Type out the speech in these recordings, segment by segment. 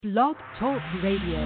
Blog Talk Radio.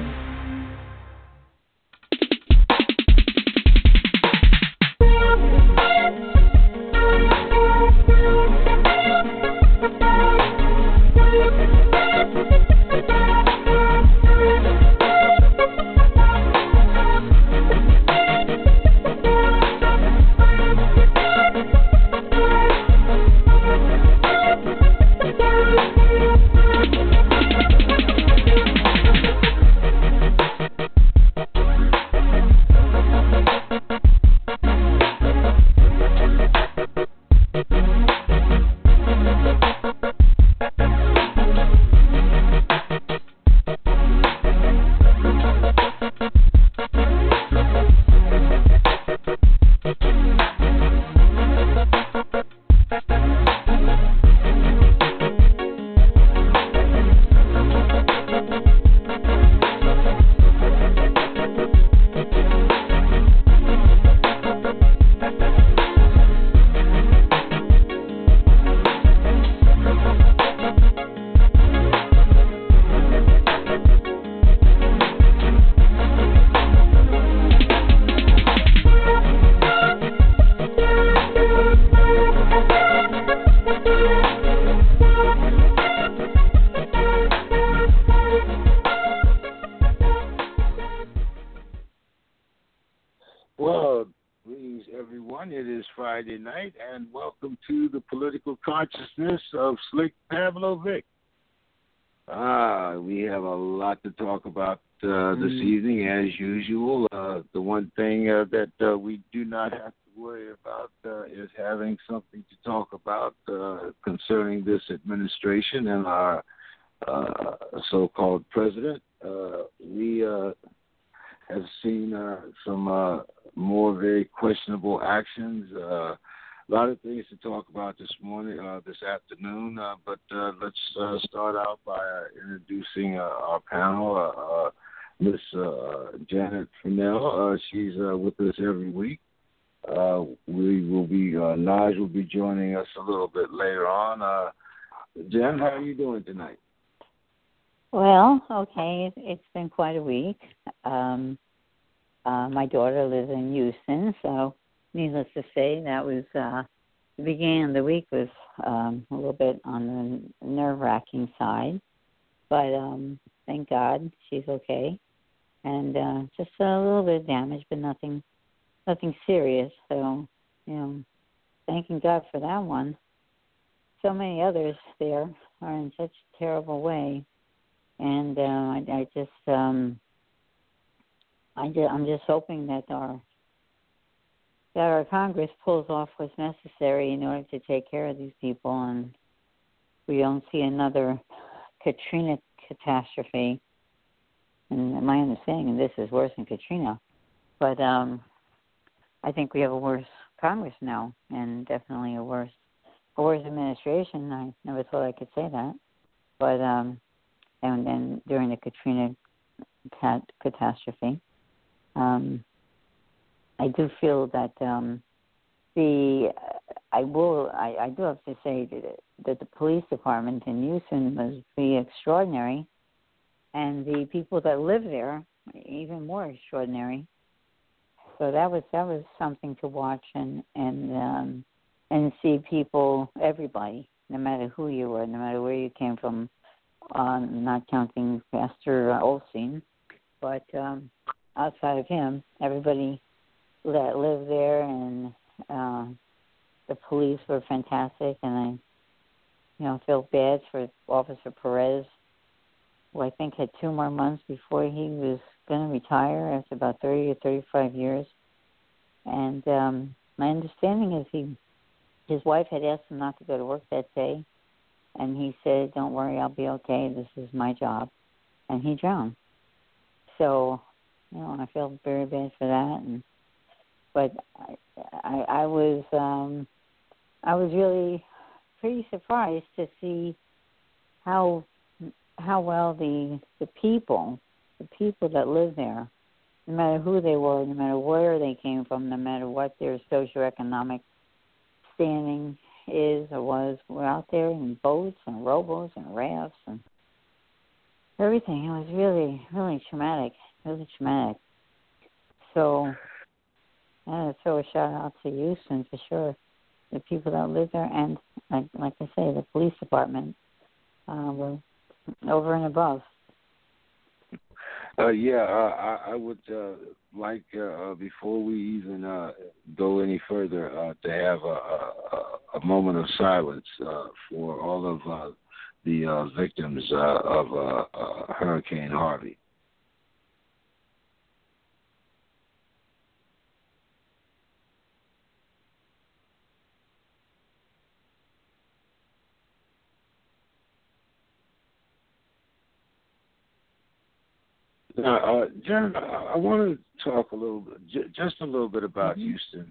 Well, greetings, everyone. It is Friday night, and welcome to the Political Consciousness of Slick Pavlovic. We have a lot to talk about this evening, as usual. The one thing that we do not have to worry about is having something to talk about concerning this administration and our so-called president. We have seen some more very questionable actions. A lot of things to talk about this morning, this afternoon. But let's start out by introducing our panel. Miss Janet Fennell. She's with us every week. We will be Naj will be joining us a little bit later on. Jen, how are you doing tonight? Well, okay. It's been quite a week. My daughter lives in Houston, so needless to say, that was the beginning of the week was a little bit on the nerve-wracking side. But thank God she's okay, and just a little bit of damage, but nothing serious. So, thanking God for that one. So many others there are in such a terrible way. And I'm just hoping that our Congress pulls off what's necessary in order to take care of these people, and we don't see another Katrina catastrophe. And my understanding of this is worse than Katrina, but I think we have a worse Congress now, and definitely a worse administration. I never thought I could say that, but and then during the Katrina catastrophe. I do feel that I do have to say that the police department in Houston was pretty extraordinary, and the people that live there even more extraordinary. So that was something to watch and see people, everybody, no matter who you were, no matter where you came from, not counting Pastor Olstein, but outside of him, everybody that lived there, and the police were fantastic, and I feel bad for Officer Perez, who I think had 2 more months before he was going to retire after about 30 or 35 years. And my understanding is his wife had asked him not to go to work that day, and he said, "Don't worry, I'll be okay. This is my job," and he drowned. So, I feel very bad for that. But I was really pretty surprised to see how well the people that live there, no matter who they were, no matter where they came from, no matter what their socioeconomic standing is or was, were out there in boats and rowboats and rafts and everything. It was really, really traumatic. Really traumatic. So I had to throw a shout out to Houston for sure. The people that live there, and like I say, the police department were over and above. I would like before we even go any further to have a moment of silence for all of the victims of Hurricane Harvey. Now, Jen, I want to talk a little bit, just a little bit about Houston.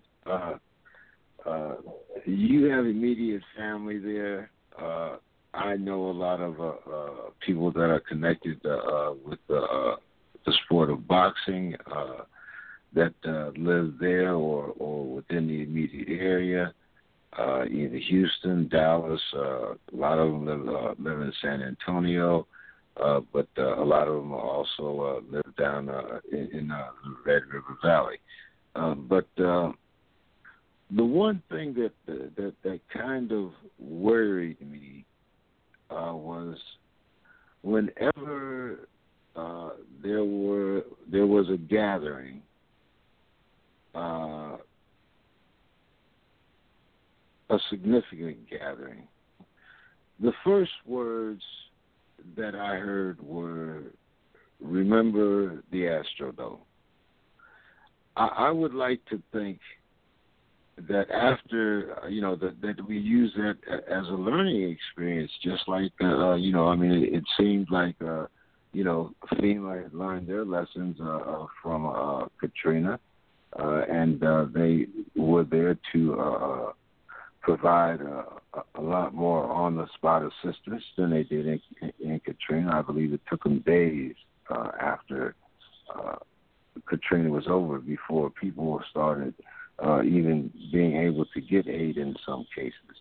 You have immediate family there. I know a lot of people that are connected with the sport of boxing that live there or within the immediate area, either Houston, Dallas. A lot of them live in San Antonio. But a lot of them also live down in the Red River Valley. But the one thing that kind of worried me was whenever there was a gathering, a significant gathering, the first words that I heard were, remember the Astrodome. I would like to think that after, that we use that as a learning experience, just like, it seemed like, FEMA had learned their lessons from Katrina, and they were there to provide a lot more on-the-spot assistance than they did in Katrina. I believe it took them days after Katrina was over before people started even being able to get aid in some cases.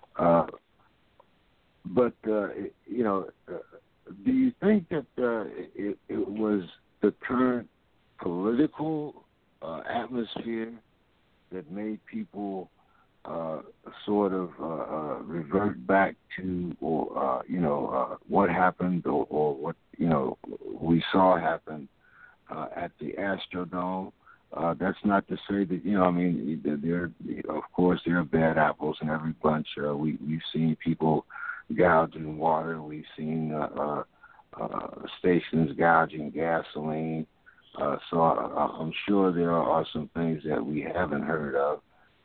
But do you think that it was the current political atmosphere that made people sort of revert back to, what happened or what, we saw happen at the Astrodome? That's not to say that, there, of course, there are bad apples in every bunch. We've seen people gouging water. We've seen stations gouging gasoline. So I'm sure there are some things that we haven't heard of.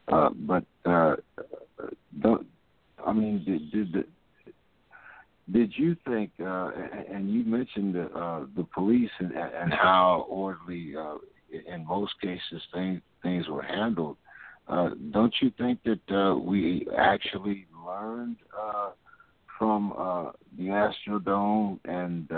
Did you think, and you mentioned the police and how orderly, in most cases, things were handled. Don't you think that we actually learned from the Astrodome and,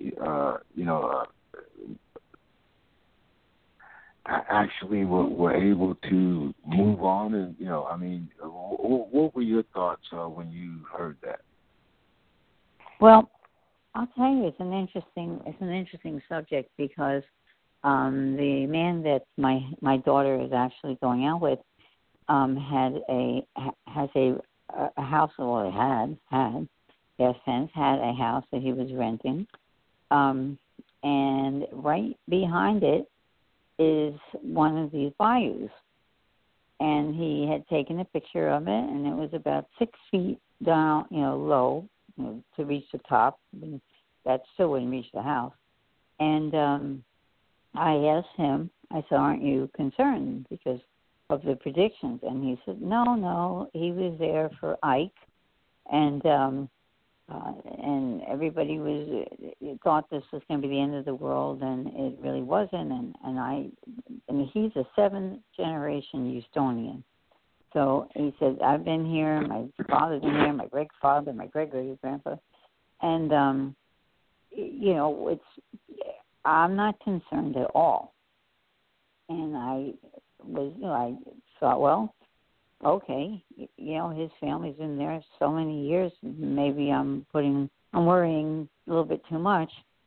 actually were able to move on? And, what were your thoughts when you heard that? Well, I'll tell you, it's an interesting subject because the man that my daughter is actually going out with has a house. Well, had a house that he was renting, and right behind it is one of these bayous, and he had taken a picture of it, and it was about 6 feet down, low, to reach the top. That still wouldn't reach the house. And I asked him, I said, aren't you concerned because of the predictions? And he said, no, he was there for Ike, and everybody thought this was going to be the end of the world, and it really wasn't. And he's a 7th generation Houstonian. So he said, I've been here, my father's been here, my great-father, my great-great-grandpa. And, I'm not concerned at all. And I thought, well, okay, his family's been there so many years, maybe I'm worrying a little bit too much.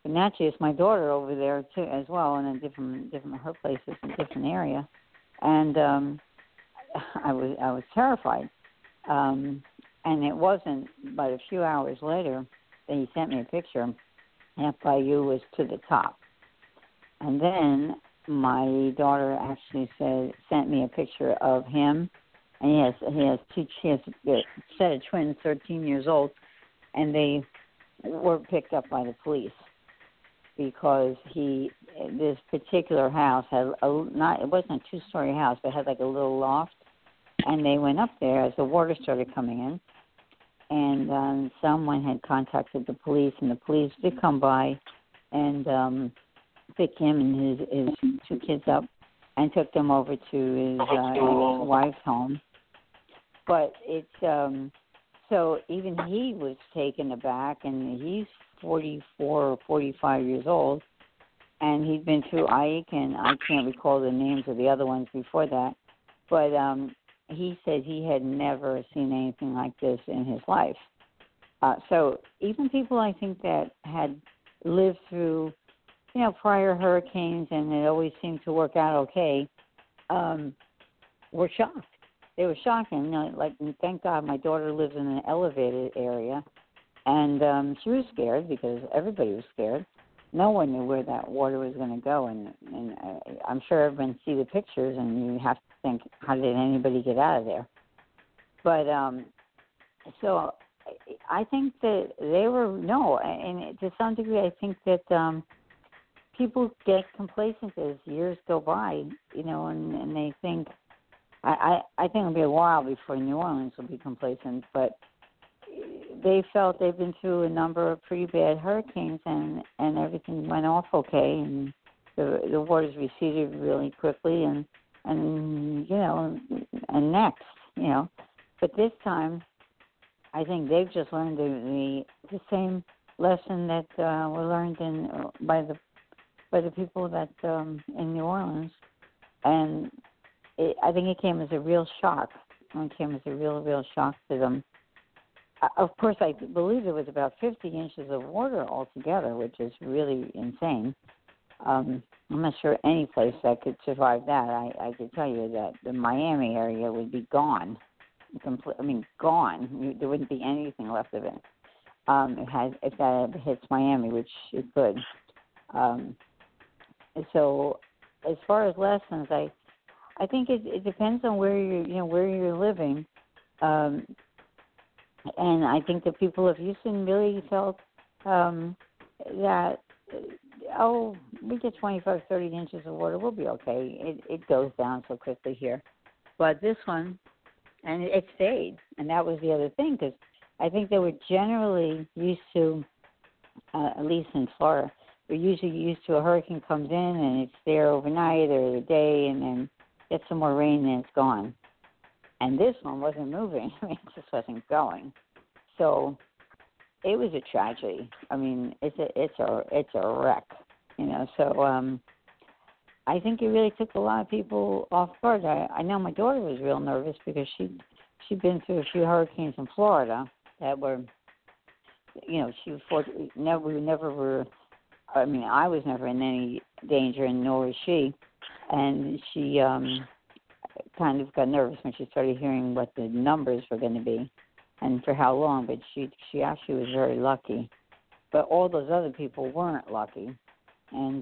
But naturally, it's my daughter over there too, as well, in a different her place is a different area, and I was terrified. And it wasn't but a few hours later that he sent me a picture. FIU was to the top, and then my daughter actually sent me a picture of him, and he has a set of twins, 13 years old, and they were picked up by the police because this particular house had it wasn't a 2-story house, but it had like a little loft, and they went up there as the water started coming in, and someone had contacted the police, and the police did come by and pick him and his 2 kids up and took them over to his wife's home. But it's so even he was taken aback, and he's 44 or 45 years old, and he'd been through Ike, and I can't recall the names of the other ones before that, but he said he had never seen anything like this in his life. So even people I think that had lived through prior hurricanes, and it always seemed to work out okay, were shocked. They were shocked, and thank God my daughter lives in an elevated area, and she was scared because everybody was scared. No one knew where that water was going to go, and I'm sure everyone see the pictures, and you have to think, how did anybody get out of there? But so I think that they were and to some degree, I think that people get complacent as years go by, and they think. I think it'll be a while before New Orleans will be complacent, but they felt they've been through a number of pretty bad hurricanes, and everything went off okay, and the waters receded really quickly, and next, but this time, I think they've just learned the same lesson that were learned by the people that in New Orleans, and I think it came as a real shock. It came as a real shock to them. Of course, I believe there was about 50 inches of water altogether, which is really insane. I'm not sure any place that could survive that. I could tell you that the Miami area would be gone. Gone. There wouldn't be anything left of it. If that hits Miami, which it could. So, as far as lessons, I think it depends on where you're living, and I think the people of Houston really felt that we get 25, 30 inches of water, we'll be okay. It goes down so quickly here, but this one, and it stayed, and that was the other thing, because I think they were generally used to, at least in Florida, we're usually used to a hurricane comes in and it's there overnight or a day, and then get some more rain and it's gone. And this one wasn't moving. It just wasn't going. So it was a tragedy. It's a wreck, So I think it really took a lot of people off guard. I know my daughter was real nervous because she'd been through a few hurricanes in Florida that were, we never were. I was never in any danger, and nor was she. And she kind of got nervous when she started hearing what the numbers were going to be and for how long. But she actually was very lucky. But all those other people weren't lucky. And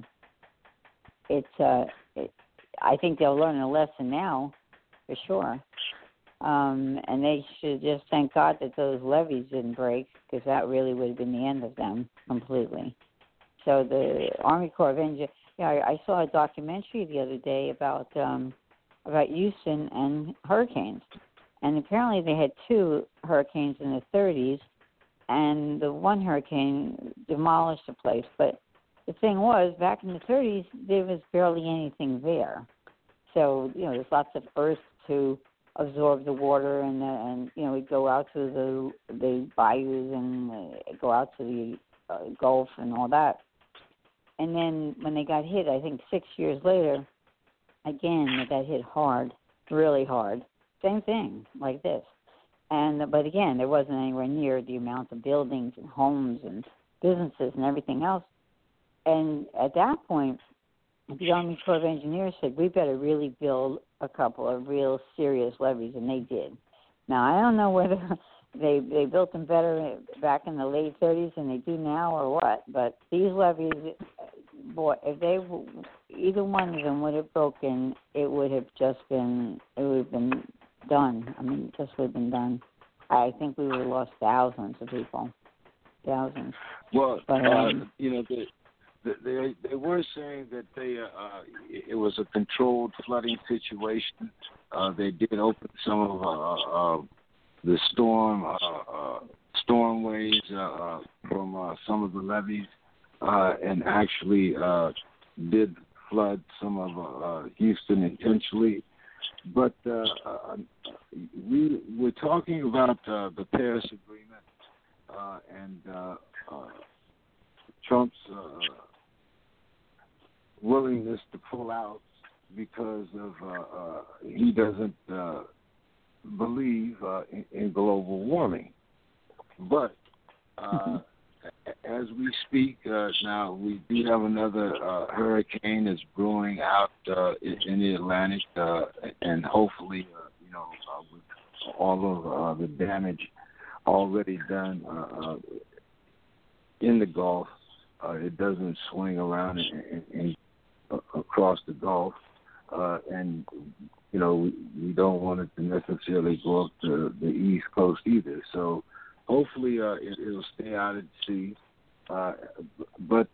I think they'll learn a lesson now, for sure. And they should just thank God that those levees didn't break, because that really would have been the end of them completely. So the Army Corps of Engineers. Yeah, I saw a documentary the other day about Houston and hurricanes, and apparently they had 2 hurricanes in the 30s, and the one hurricane demolished the place. But the thing was, back in the 30s, there was barely anything there. So there's lots of earth to absorb the water, and we'd go out to the bayous and go out to the Gulf and all that. And then when they got hit, I think 6 years later, again, they got hit hard, really hard. Same thing, like this. But again, there wasn't anywhere near the amount of buildings and homes and businesses and everything else. And at that point, the Army Corps of Engineers said, we better really build a couple of real serious levees, and they did. Now, I don't know whether they built them better back in the late 30s than they do now or what, but these levees, boy, if either one of them would have broken, it would have been done. I mean, it just would have been done. I think we would have lost thousands of people. Thousands. Well, they were saying that it was a controlled flooding situation. They did open some of the stormways from some of the levees, and actually did flood some of Houston intentionally. But we're talking about the Paris Agreement and Trump's willingness to pull out because of he doesn't believe in global warming. But as we speak now, we do have another hurricane that's brewing out in the Atlantic, and hopefully, with all of the damage already done in the Gulf, it doesn't swing around and across the Gulf, and we don't want it to necessarily go up to the East Coast either. So hopefully it'll stay out at sea. But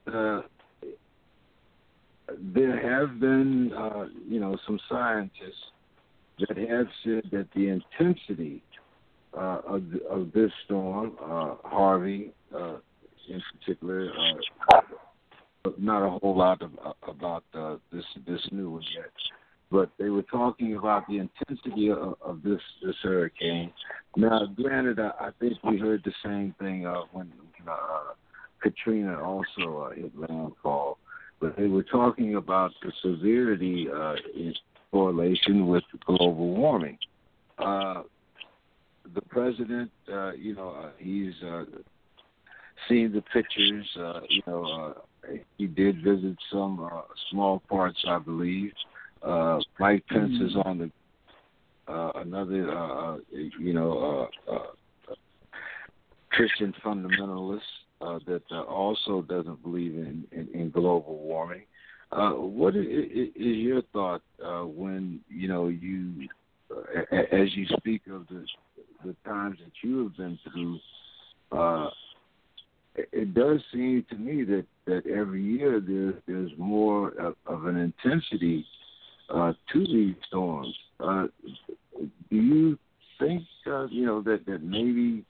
there have been some scientists that have said that the intensity of this storm, Harvey in particular, not a whole lot about this new one yet, but they were talking about the intensity of this hurricane. Now, granted, I think we heard the same thing when Katrina also hit landfall, but they were talking about the severity in correlation with global warming. The president, he's seen the pictures. He did visit some small parts, I believe. Mike Pence is on another, Christian fundamentalist that also doesn't believe in global warming. What is your thought when you, as you speak of the times that you have been through? It does seem to me that every year there's more of an intensity to these storms. Do you think that maybe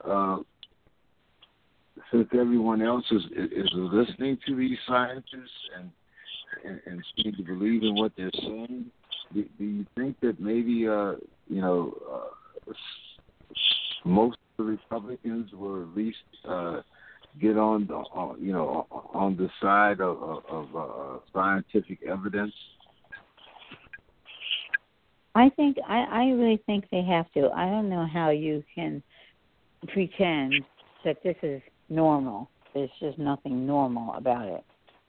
since everyone else is listening to these scientists and seem to believe in what they're saying, do you think that maybe most of the Republicans will at least get on the side of scientific evidence? I really think they have to. I don't know how you can pretend that this is normal. There's just nothing normal about it.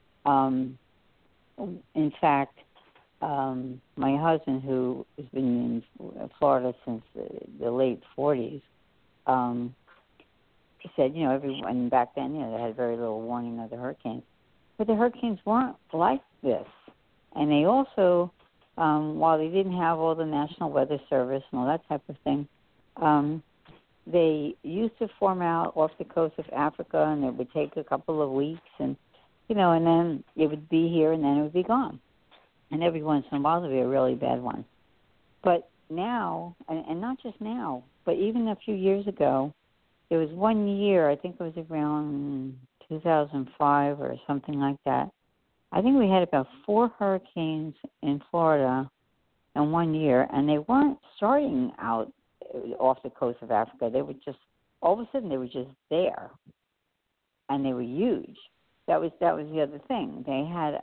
In fact, my husband, who has been in Florida since the late 40s, he said, everyone back then, they had very little warning of the hurricanes. But the hurricanes weren't like this. And they also, while they didn't have all the National Weather Service and all that type of thing, they used to form out off the coast of Africa, and it would take a couple of weeks, and and then it would be here, and then it would be gone. And every once in a while, there would be a really bad one. But now, and not just now, but even a few years ago, there was 1 year, I think it was around 2005 or something like that. I think we had about 4 hurricanes in Florida in 1 year, and they weren't starting out off the coast of Africa. They were just, all of a sudden, they were just there, and they were huge. That was the other thing. They had,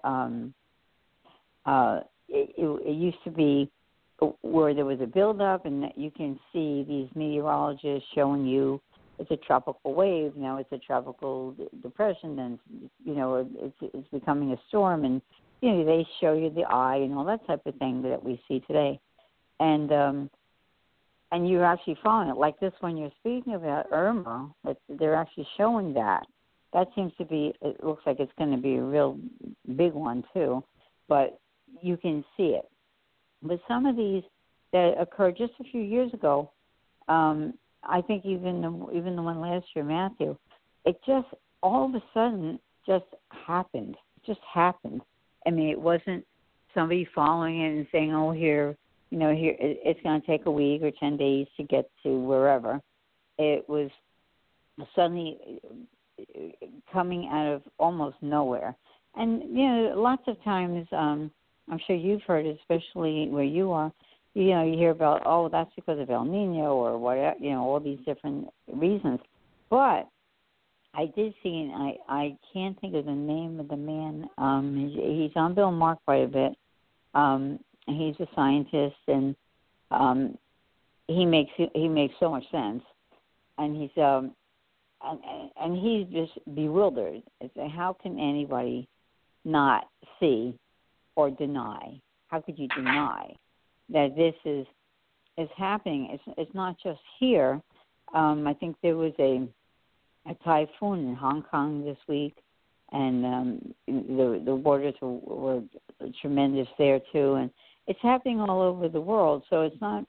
it used to be where there was a buildup, and you can see these meteorologists showing you it's a tropical wave. Now it's a tropical depression, and it's becoming a storm. And they show you the eye and all that type of thing that we see today, and you're actually following it. Like this one you're speaking about, Irma, that they're actually showing that. That seems to be. It looks like it's going to be a real big one too, but you can see it. But some of these that occurred just a few years ago. I think even the one last year, Matthew, it just all of a sudden just happened. It just happened. I mean, it wasn't somebody following it and saying, "Oh, here it's going to take a week or 10 days to get to wherever." It was suddenly coming out of almost nowhere. And lots of times, I'm sure you've heard, especially where you are. You hear about, oh, that's because of El Nino or whatever, all these different reasons. But I did see, and I can't think of the name of the man. He's on Bill Maher quite a bit. He's a scientist, and he makes so much sense. And he's and he's just bewildered. It's like, how can anybody not see or deny? How could you deny that this is happening? It's not just here. I think there was a typhoon in Hong Kong this week, and the waters were tremendous there too. And it's happening all over the world. So it's not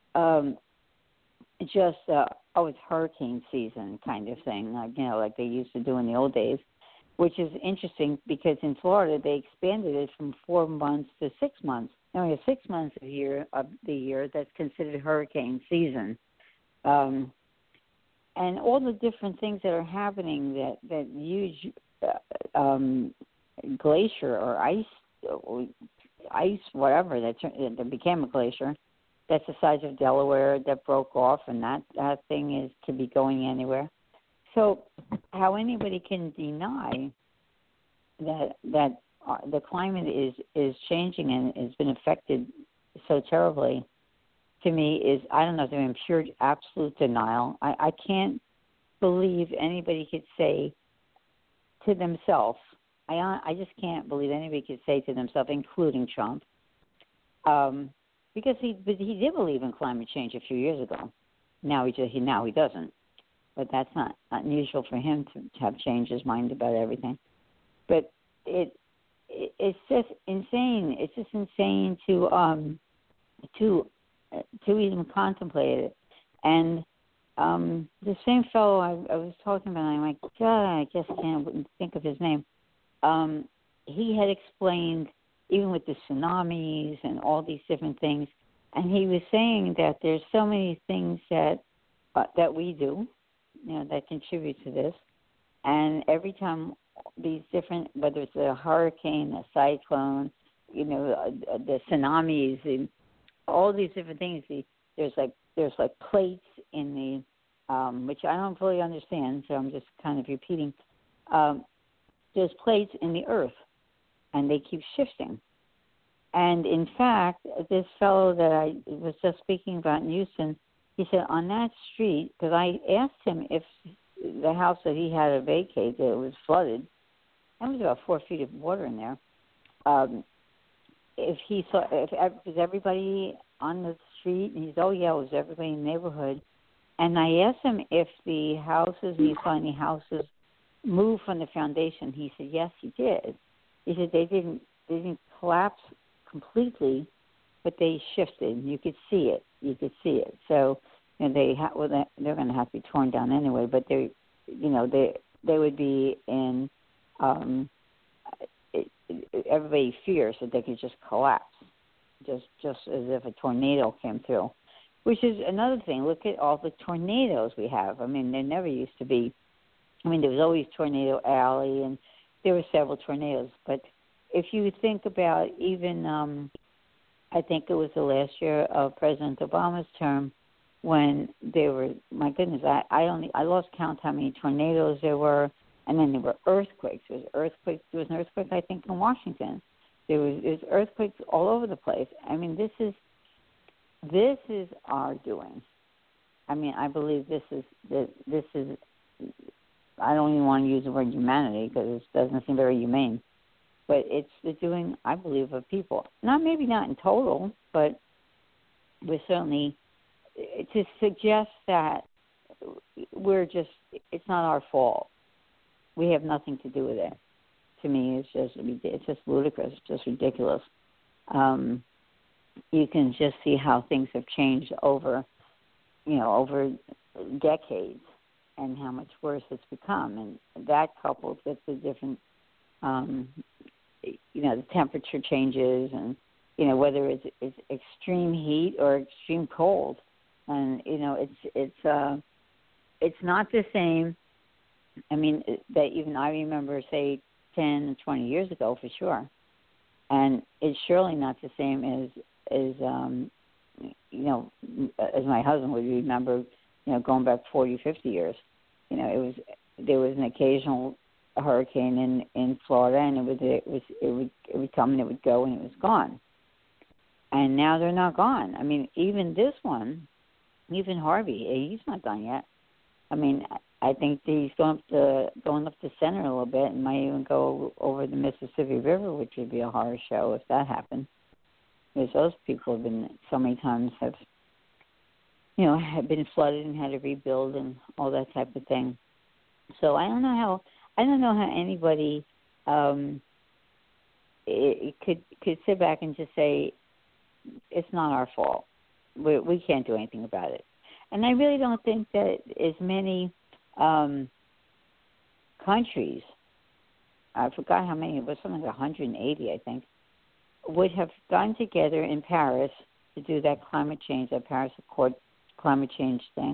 just it's hurricane season kind of thing, like they used to do in the old days. Which is interesting because in Florida they expanded it from 4 months to 6 months. Now we have 6 months of the year that's considered hurricane season, and all the different things that are happening. That huge glacier or ice, whatever that became a glacier, that's the size of Delaware that broke off, and that thing is to be going anywhere. So, how anybody can deny that the climate is changing and has been affected so terribly, to me is, I don't know, they're in pure absolute denial. I can't believe anybody could say to themselves. I just can't believe anybody could say to themselves, including Trump, because he did believe in climate change a few years ago. Now he doesn't. But that's not unusual for him to have changed his mind about everything. But it's just insane. It's just insane to even contemplate it. And the same fellow I was talking about, I'm like, God, I just can't think of his name. He had explained, even with the tsunamis and all these different things, and he was saying that there's so many things that we do, that contribute to this. And every time these different, whether it's a hurricane, a cyclone, the tsunamis, and all these different things, there's like plates in the, which I don't fully understand, so I'm just kind of repeating. There's plates in the earth, and they keep shifting. And in fact, this fellow that I was just speaking about in Houston, he said on that street, because I asked him if the house that he had to vacate, that it was flooded, and there was about 4 feet of water in there. If he saw, was everybody on the street, and he said, oh yeah, it was everybody in the neighborhood. And I asked him if the houses, he saw any houses move from the foundation. He said yes, he did. He said they didn't collapse completely, but they shifted. You could see it. So they're going to have to be torn down anyway. But they would be in. Everybody fears that they could just collapse, just as if a tornado came through. Which is another thing. Look at all the tornadoes we have. I mean, there never used to be. I mean, there was always Tornado Alley, and there were several tornadoes. But if you think about even, I think it was the last year of President Obama's term, when there were, my goodness, I lost count how many tornadoes there were, and then there were earthquakes. There was an earthquake, I think, in Washington. There was earthquakes all over the place. I mean, this is our doing. I mean, I believe this is. I don't even want to use the word humanity because it doesn't seem very humane. But it's the doing, I believe, of people. Maybe not in total, but we're certainly to suggest that it's not our fault. We have nothing to do with it. To me, it's just ludicrous, just ridiculous. You can just see how things have changed over decades, and how much worse it's become, and that coupled with the different, the temperature changes, and whether it's extreme heat or extreme cold, and it's not the same. I mean, that even I remember, say, 10 and 20 years ago for sure, and it's surely not the same as my husband would remember, going back 40, 50 years. There was an occasional hurricane in Florida, and it would come and it would go and it was gone. And now they're not gone. I mean, even this one, even Harvey, he's not done yet. I mean, I think he's going up the center a little bit, and might even go over the Mississippi River, which would be a horror show if that happened. Because those people have been so many times have been flooded and had to rebuild and all that type of thing. So I don't know how anybody could sit back and just say it's not our fault. We can't do anything about it. And I really don't think that as many countries, I forgot how many, it was something like 180, I think, would have gotten together in Paris to do that Paris Accord climate change thing.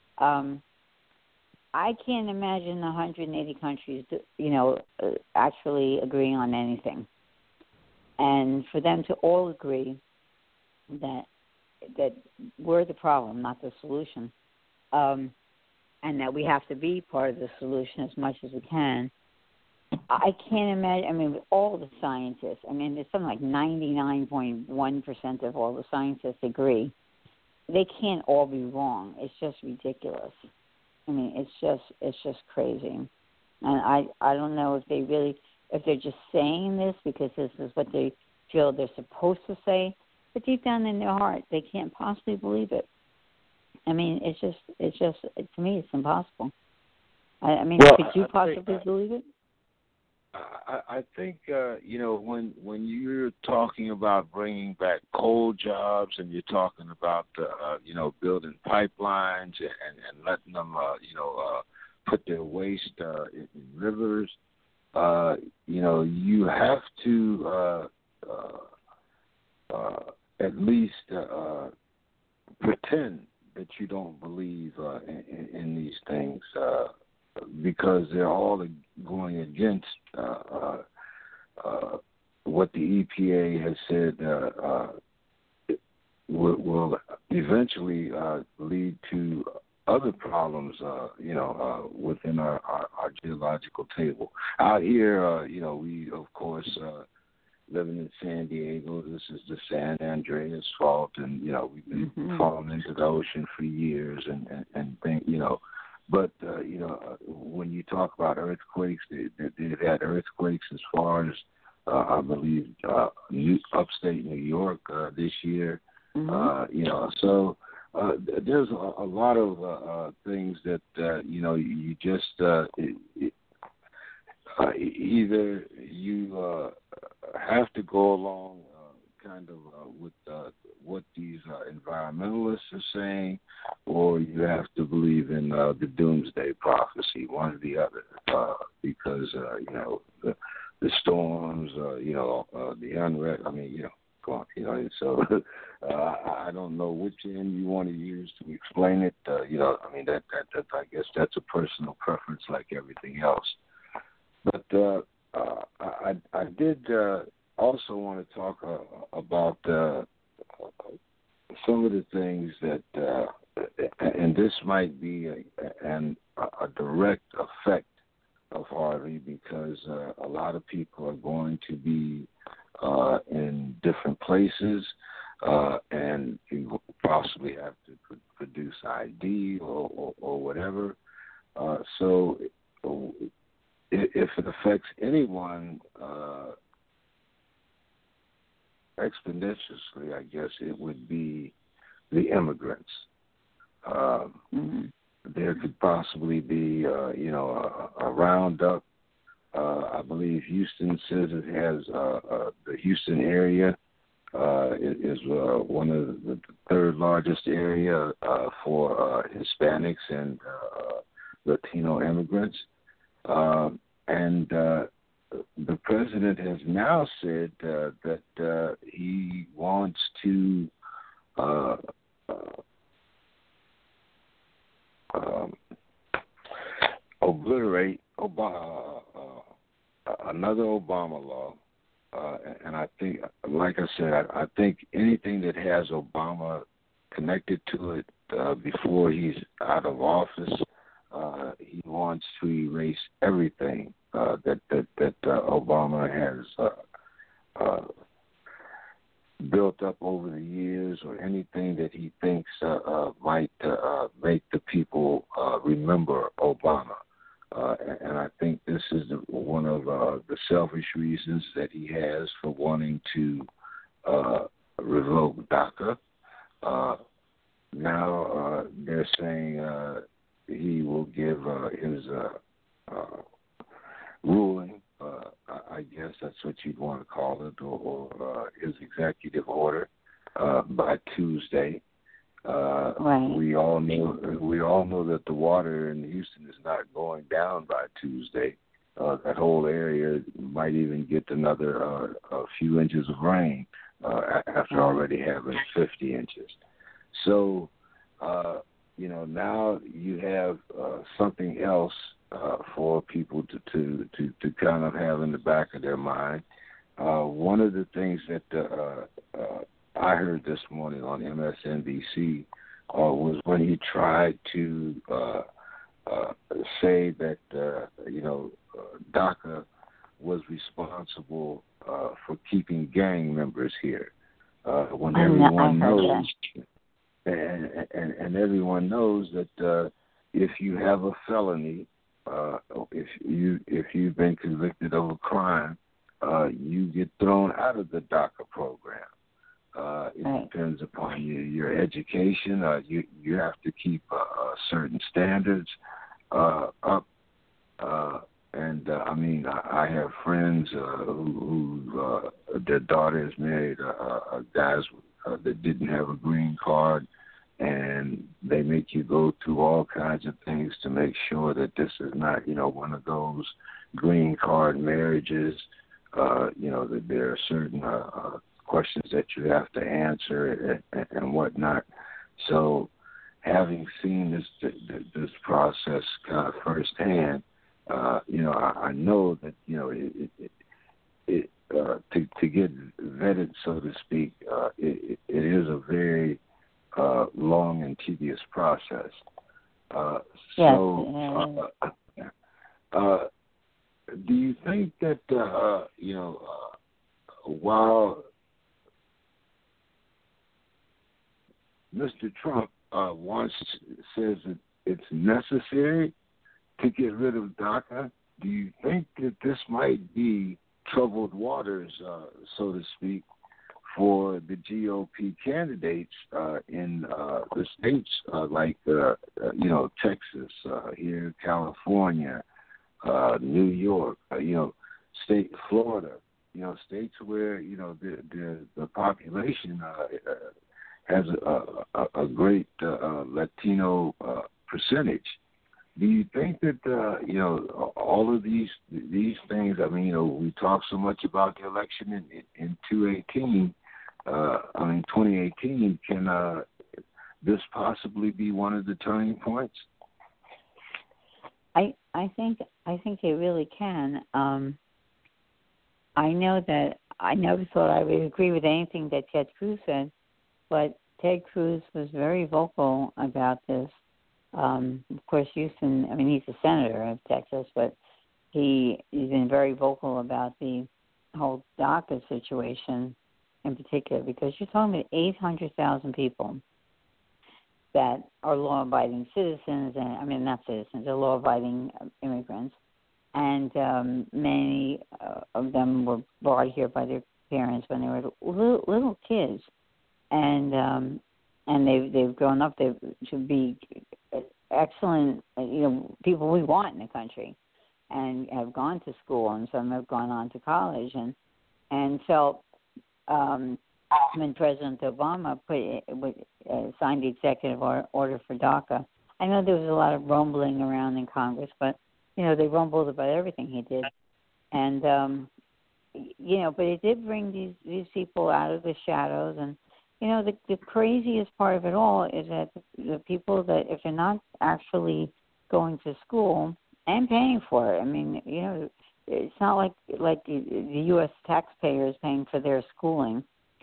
I can't imagine 180 countries, actually agreeing on anything. And for them to all agree that we're the problem, not the solution, and that we have to be part of the solution as much as we can. I can't imagine. I mean, with all the scientists, there's something like 99.1% of all the scientists agree. They can't all be wrong. It's just ridiculous. I mean, it's just crazy. And I don't know if they're just saying this because this is what they feel they're supposed to say, but deep down in their heart, they can't possibly believe it. I mean, it's just to me, it's impossible. Could you possibly believe it? I think when you're talking about bringing back coal jobs, and you're talking about building pipelines and letting them put their waste in rivers, you have to at least pretend that you don't believe in these things. Because they're all going against what the EPA has said will eventually lead to other problems, within our geological table. Out here, we, of course, living in San Diego, this is the San Andreas Fault, and, we've been falling into the ocean for years and think, But, when you talk about earthquakes, they've had earthquakes as far as, I believe, upstate New York this year. So there's a lot of things that, you just either you have to go along kind of with what these environmentalists are saying, or you have to believe in the doomsday prophecy, one or the other, because the storms, the unrest. So I don't know which end you want to use to explain it. That I guess that's a personal preference, like everything else. But I did. Also want to talk about some of the things that, and this might be a direct effect of Harvey, because a lot of people are going to be in different places. and you will possibly have to produce ID or whatever. So if it affects anyone exponentially, I guess it would be the immigrants. There could possibly be, a roundup. I believe Houston says it has the Houston area is one of the third largest area for Hispanics and Latino immigrants. And the president has now said that he wants to obliterate another Obama law. And I think, like I said, I think anything that has Obama connected to it before he's out of office, he wants to erase everything that Obama has built up over the years, or anything that he thinks might make the people remember Obama. And I think this is one of the selfish reasons that he has for wanting to revoke DACA. Now they're saying he will give his ruling, I guess that's what you'd want to call it, or his executive order by Tuesday. Right. We all know that the water in Houston is not going down by Tuesday. That whole area might even get another a few inches of rain after already having 50 inches. So, now you have something else for people to kind of have in the back of their mind. One of the things that I heard this morning on MSNBC was when he tried to say that DACA was responsible for keeping gang members here. When everyone knows, and everyone knows that if you have a felony, if you've been convicted of a crime, you get thrown out of the DACA program. It depends upon your education. You have to keep certain standards up. I have friends who their daughter is married guys that didn't have a green card, and they make you go through all kinds of things to make sure that this is not, one of those green card marriages. That there are certain questions that you have to answer and whatnot. So, having seen this process kind of firsthand, I know that to get vetted, so to speak, it is a very long and tedious process. Do you think that while Mr. Trump says that it's necessary to get rid of DACA, do you think that this might be troubled waters, so to speak, for the GOP candidates in the states like Texas, here, California, New York, state Florida, states where the population has a great Latino percentage. Do you think that all of these things? I mean, we talk so much about the election in 2018. 2018. Can this possibly be one of the turning points? I think it really can. I know that I never thought I would agree with anything that Ted Cruz said, but Ted Cruz was very vocal about this. Of course, Houston, he's a senator of Texas, but he's been very vocal about the whole DACA situation. in particular, because you're talking about 800,000 people that are law-abiding citizens, and I mean not citizens, they're law-abiding immigrants, and many of them were brought here by their parents when they were little kids, and they've grown up to be excellent, people we want in the country, and have gone to school, and some have gone on to college, and so when President Obama signed the executive order for DACA, I know there was a lot of rumbling around in Congress, but they rumbled about everything he did, and but it did bring these people out of the shadows. And the craziest part of it all is that the people that, if they're not actually going to school and paying for it, I mean, it's not like the U.S. taxpayers paying for their schooling,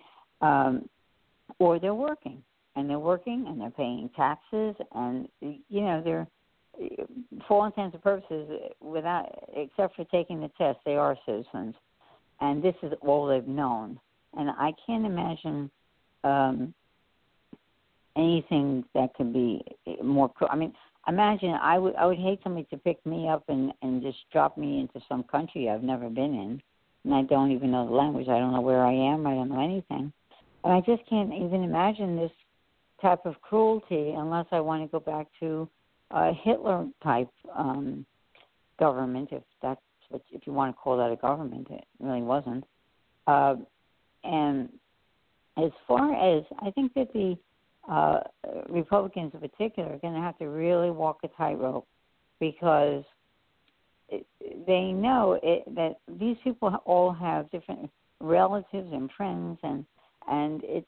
or they're working and they're paying taxes, and they're, for all intents and purposes, except for taking the test, they are citizens, and this is all they've known. And I can't imagine anything that could be more. I mean, imagine I would hate somebody to pick me up and just drop me into some country I've never been in, and I don't even know the language. I don't know where I am. I don't know anything, and I just can't even imagine this type of cruelty unless I want to go back to a Hitler type government, if you want to call that a government. It really wasn't. And as far as, I think that the Republicans in particular are going to have to really walk a tightrope, because they know that these people all have different relatives and friends, and it's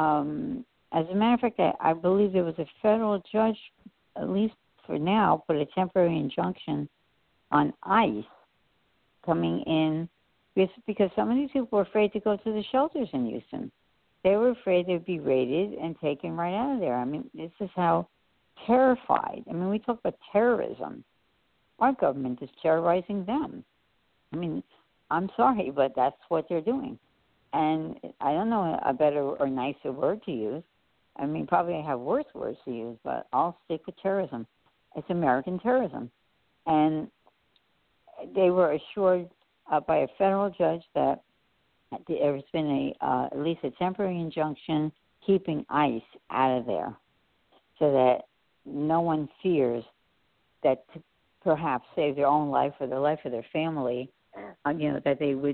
as a matter of fact, I believe there was a federal judge, at least for now, put a temporary injunction on ICE coming in, because some of these people were afraid to go to the shelters in Houston. They were afraid they'd be raided and taken right out of there. I mean, this is how terrified. I mean, we talk about terrorism. Our government is terrorizing them. I mean, I'm sorry, but that's what they're doing. And I don't know a better or nicer word to use. I mean, probably I have worse words to use, but I'll stick with terrorism. It's American terrorism. And they were assured by a federal judge that there's been at least a temporary injunction keeping ICE out of there, so that no one fears that to perhaps save their own life or the life of their family, that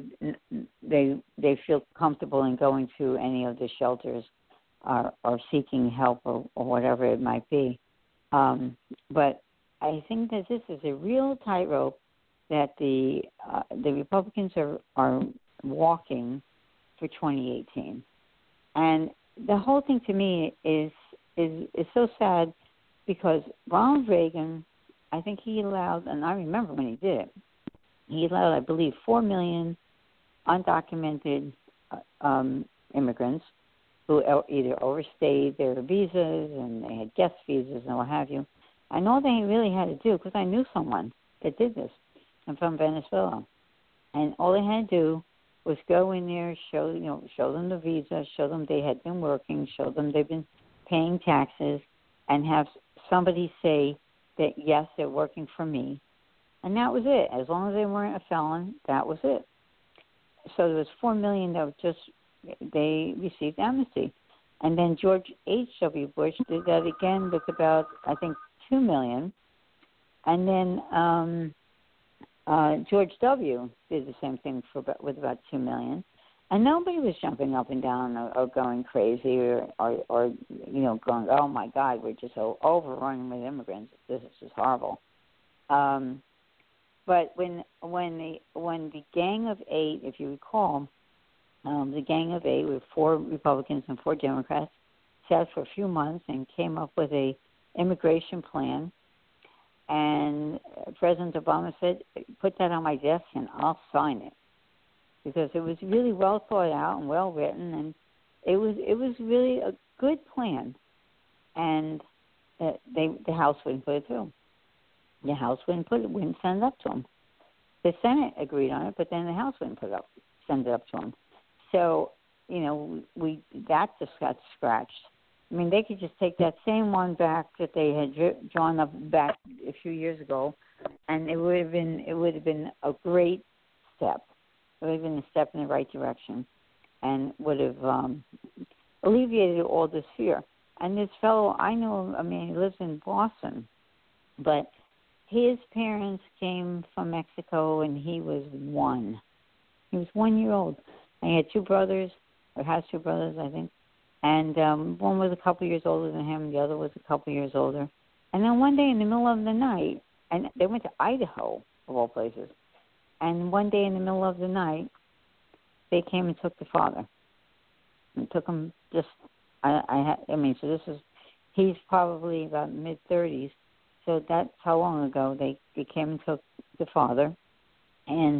they feel comfortable in going to any of the shelters or seeking help or whatever it might be. But I think that this is a real tightrope that the Republicans are walking for 2018, and the whole thing to me is so sad, because Ronald Reagan, I think he allowed, and I remember when he did it, he allowed, I believe, 4 million undocumented immigrants who either overstayed their visas and they had guest visas and what have you. And all they really had to do, because I knew someone that did this, I'm from Venezuela, and all they had to do was go in there, show them the visa, show them they had been working, show them they've been paying taxes, and have somebody say that, yes, they're working for me. And that was it. As long as they weren't a felon, that was it. So there was 4 million that they received amnesty. And then George H.W. Bush did that again with about, I think, 2 million. And then George W. did the same thing with about 2 million. And nobody was jumping up and down or going crazy or going, oh, my God, we're just so overrun with immigrants. This is just horrible. But when the Gang of Eight, if you recall, the Gang of Eight with 4 Republicans and 4 Democrats sat for a few months and came up with a immigration plan, and President Obama said, put that on my desk and I'll sign it, because it was really well thought out and well written, and it was really a good plan, and the House wouldn't put it through. The House wouldn't send it up to them. The Senate agreed on it, but then the House wouldn't send it up to them. So we that just got scratched. I mean, they could just take that same one back that they had drawn up back a few years ago, and it would have been a great step. It would have been a step in the right direction, and would have alleviated all this fear. And this fellow, I know, I mean, he lives in Boston, but his parents came from Mexico, and he was one. He was 1 year old, and he had two brothers, or has two brothers, I think. And one was a couple years older than him, the other was a couple years older. And then one day in the middle of the night, and they went to Idaho, of all places, and one day in the middle of the night, they came and took the father. And took him just, so this is, he's probably about mid-30s, so that's how long ago they came and took the father. And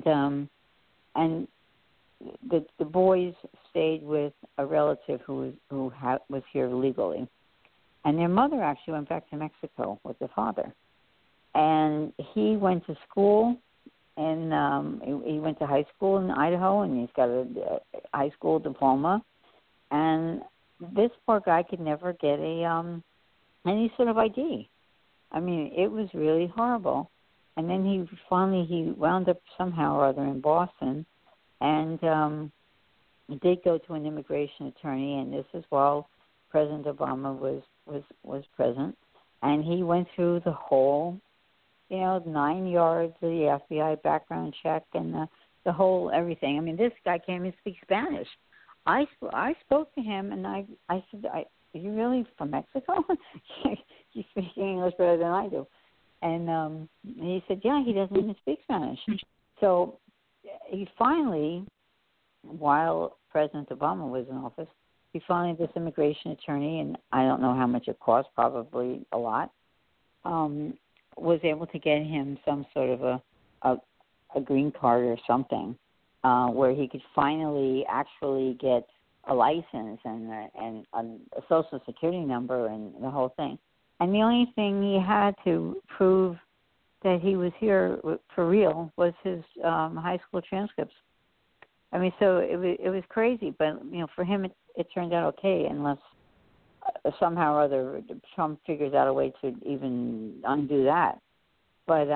the boys stayed with a relative who was here legally, and their mother actually went back to Mexico with the father. And he went to school, and he went to high school in Idaho, and he's got a high school diploma. And this poor guy could never get any sort of ID. I mean, it was really horrible. And then he wound up somehow or other in Boston. And he did go to an immigration attorney, and this is while President Obama was present. And he went through the whole, 9 yards of the FBI background check and the whole everything. I mean, this guy can't even speak Spanish. I spoke to him, and I said, "Are you really from Mexico? You speak English better than I do." And he said, "Yeah, he doesn't even speak Spanish." So he finally, while President Obama was in office, he finally, this immigration attorney, and I don't know how much it cost, probably a lot, was able to get him some sort of a green card or something, where he could finally actually get a license and a social security number and the whole thing. And the only thing he had to prove that he was here for real was his high school transcripts. I mean, so it was crazy, but for him it turned out okay, unless somehow or other Trump figures out a way to even undo that. But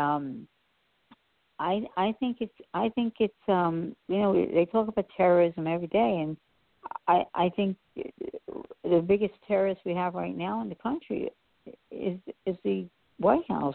I think it's they talk about terrorism every day, and I think the biggest terrorist we have right now in the country is the White House.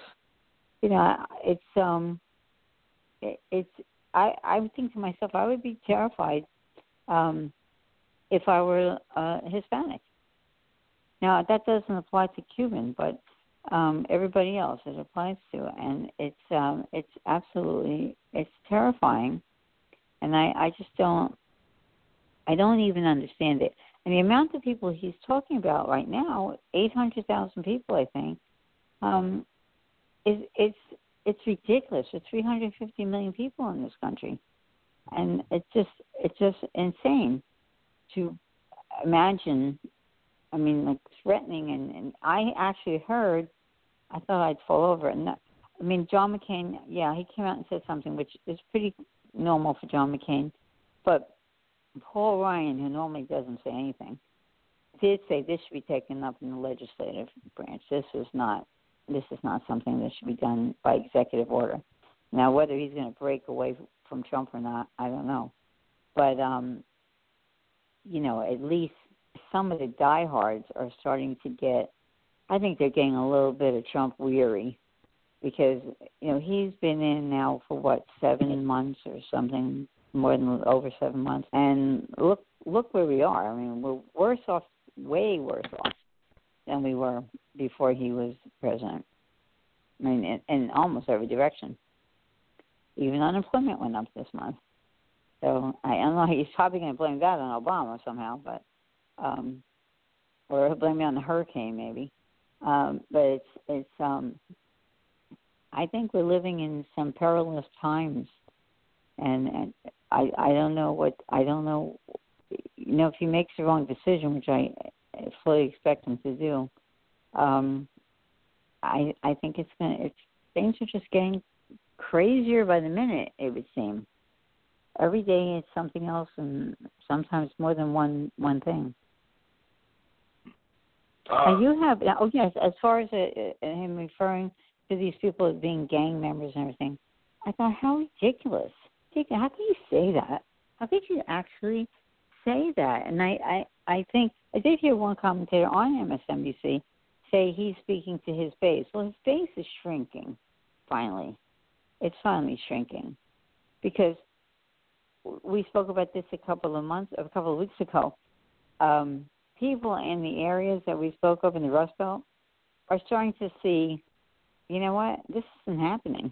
I would think to myself, I would be terrified if I were Hispanic. Now, that doesn't apply to Cuban, but everybody else it applies to, and it's absolutely, it's terrifying, and I just don't even understand it. And the amount of people he's talking about right now, 800,000 people, I think, it's ridiculous. There's 350 million people in this country, and it's just insane to imagine. I mean, like threatening, and I actually heard. I thought I'd fall over. And John McCain. Yeah, he came out and said something which is pretty normal for John McCain, but Paul Ryan, who normally doesn't say anything, did say this should be taken up in the legislative branch. This is not something that should be done by executive order. Now, whether he's going to break away from Trump or not, I don't know. But, at least some of the diehards are starting to get, I think they're getting a little bit of Trump weary, because, he's been in now for 7 months or something, more than over 7 months. And look where we are. I mean, we're worse off, way worse off than we were before he was president. I mean, in almost every direction. Even unemployment went up this month. So I don't know. He's probably going to blame that on Obama somehow, but or he'll blame it on the hurricane maybe. But it's I think we're living in some perilous times, and I don't know. If he makes the wrong decision, which I fully expect him to do, I think things are just getting crazier by the minute, it would seem. every day it's something else, and sometimes more than one thing. And you have, oh yes, as far as him referring to these people as being gang members and everything, I thought, how ridiculous. How can you say that? How could you actually say that? And I think, I did hear one commentator on MSNBC say he's speaking to his base. Well, his base is shrinking, finally. It's finally shrinking. Because we spoke about this a couple of weeks ago. People in the areas that we spoke of in the Rust Belt are starting to see, you know what, this isn't happening.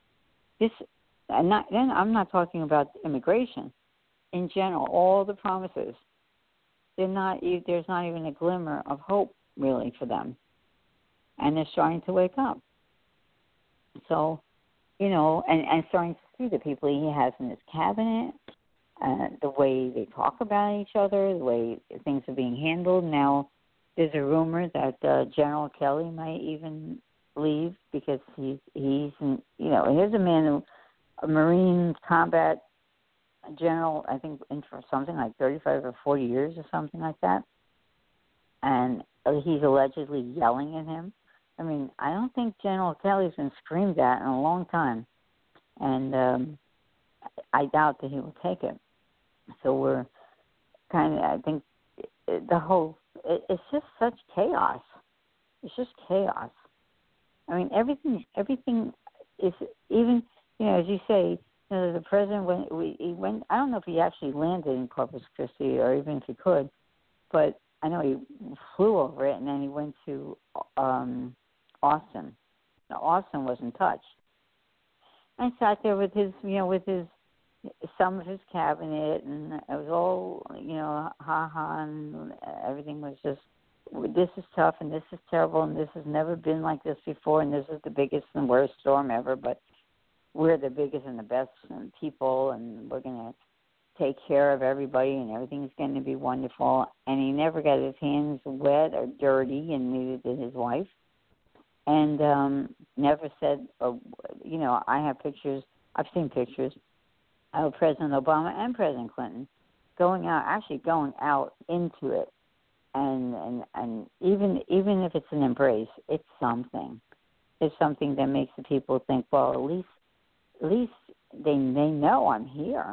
I'm not talking about immigration. In general, all the promises, there's not even a glimmer of hope, really, for them. And they're starting to wake up. So, and starting to see the people he has in his cabinet, the way they talk about each other, the way things are being handled. Now, there's a rumor that General Kelly might even leave because he's here's a man a Marine combat general, I think, for something like 35 or 40 years or something like that. And he's allegedly yelling at him. I mean, I don't think General Kelly's been screamed at in a long time. And I doubt that he will take it. So we're kind of, I think, it's just such chaos. It's just chaos. I mean, everything is, even, as you say, the president went. I don't know if he actually landed in Corpus Christi or even if he could, but I know he flew over it and then he went to Austin. Now, Austin wasn't touched. I sat there with his, some of his cabinet, and it was all, and everything was just, this is tough and this is terrible and this has never been like this before and this is the biggest and worst storm ever, but we're the biggest and the best people and we're going to take care of everybody and everything's going to be wonderful. And he never got his hands wet or dirty, and neither did his wife. And never said, I have pictures, I've seen pictures of President Obama and President Clinton going out into it. And even if it's an embrace, it's something. It's something that makes the people think, well, at least they know I'm here.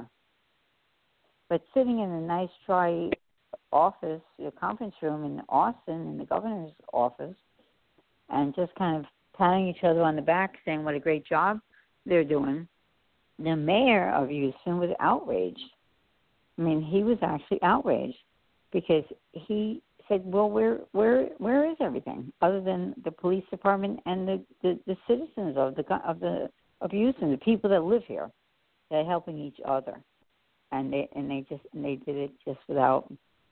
But sitting in a nice, dry office, a conference room in Austin, in the governor's office, and just kind of patting each other on the back, saying what a great job they're doing, the mayor of Houston was outraged. I mean, he was actually outraged because he said, well, where is everything other than the police department and the citizens of Houston, the people that live here, they're helping each other, and they did it just without,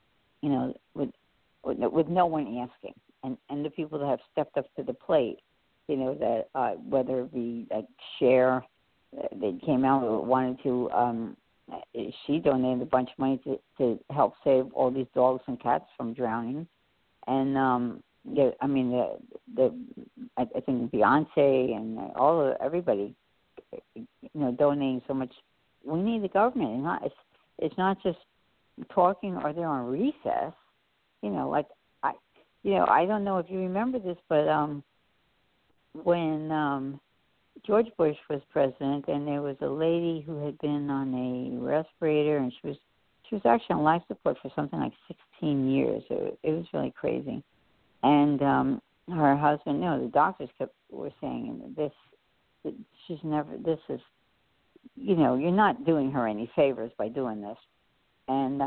with no one asking, and the people that have stepped up to the plate, that whether it be like Cher, they came out and wanted to. She donated a bunch of money to help save all these dogs and cats from drowning, and I think Beyonce and everybody, donating so much. We need the government. It's not just talking or they're on recess. I don't know if you remember this, but when George Bush was president, and there was a lady who had been on a respirator, and she was actually on life support for something like 16 years. It was really crazy. And her husband, the doctors were saying this is, you're not doing her any favors by doing this. And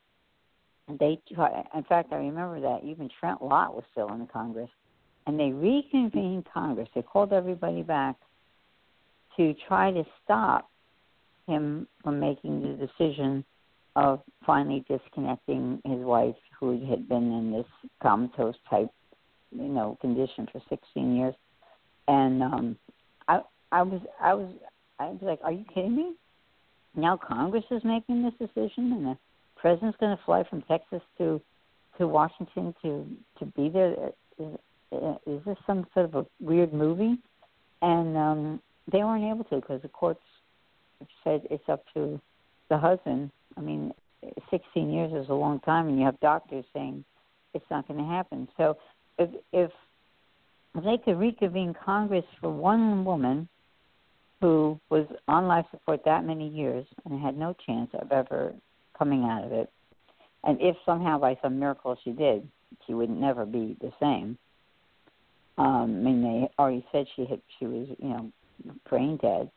in fact, I remember that even Trent Lott was still in the Congress, and they reconvened Congress. They called everybody back to try to stop him from making the decision of finally disconnecting his wife, who had been in this comatose type, condition for 16 years. And I was like, are you kidding me? Now Congress is making this decision, and the president's going to fly from Texas to Washington to be there. Is this some sort of a weird movie? And they weren't able to because the courts said it's up to the husband. I mean, 16 years is a long time, and you have doctors saying it's not going to happen. So if they could reconvene Congress for one woman who was on life support that many years and had no chance of ever coming out of it, and if somehow by some miracle she did, she would never be the same. I mean, they already said she was, brain dead.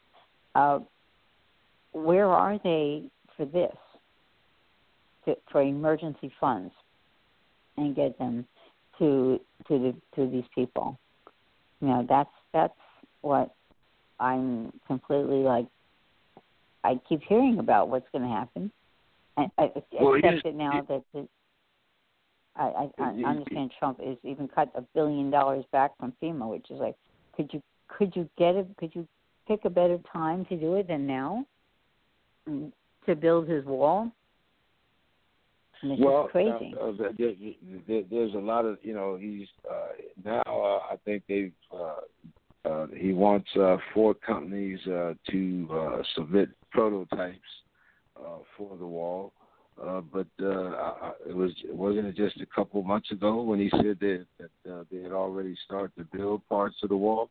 Where are they for this? For emergency funds, and get them to these people. That's what I'm completely like. I keep hearing about what's going to happen. I accept it now that I understand Trump is even cut $1 billion back from FEMA, which is like, could you pick a better time to do it than now to build his wall? And it's just crazy. There's a lot of he's now. I think they've. He wants 4 companies to submit prototypes for the wall. But wasn't it just a couple months ago when he said that they had already started to build parts of the wall?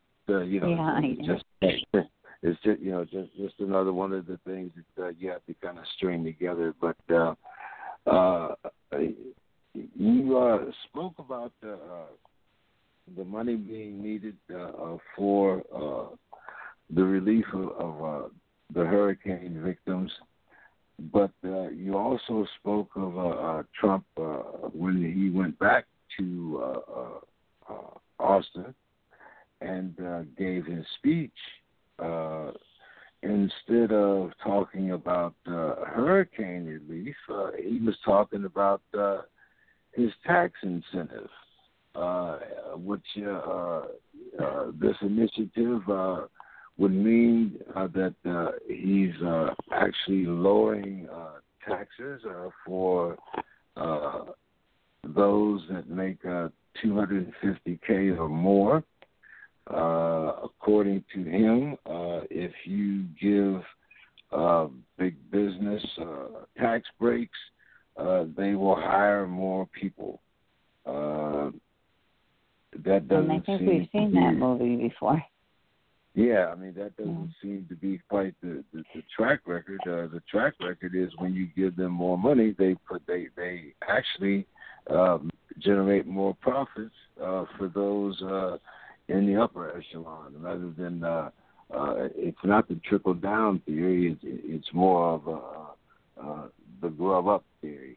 It's just another one of the things that you have to kind of string together. But you spoke about the money being needed for the relief of the hurricane victims. But you also spoke of Trump when he went back to Austin and gave his speech. Instead of talking about hurricane relief, he was talking about his tax incentive, which this initiative would mean that he's actually lowering taxes for those that make $250K or more. According to him, if you give big business tax breaks, they will hire more people. That doesn't. And I think we've seen that movie before. Yeah, I mean that doesn't seem to be quite the track record. The track record is when you give them more money, they actually generate more profits for those in the upper echelon, rather than it's not the trickle down theory. It's more of the glove up theory.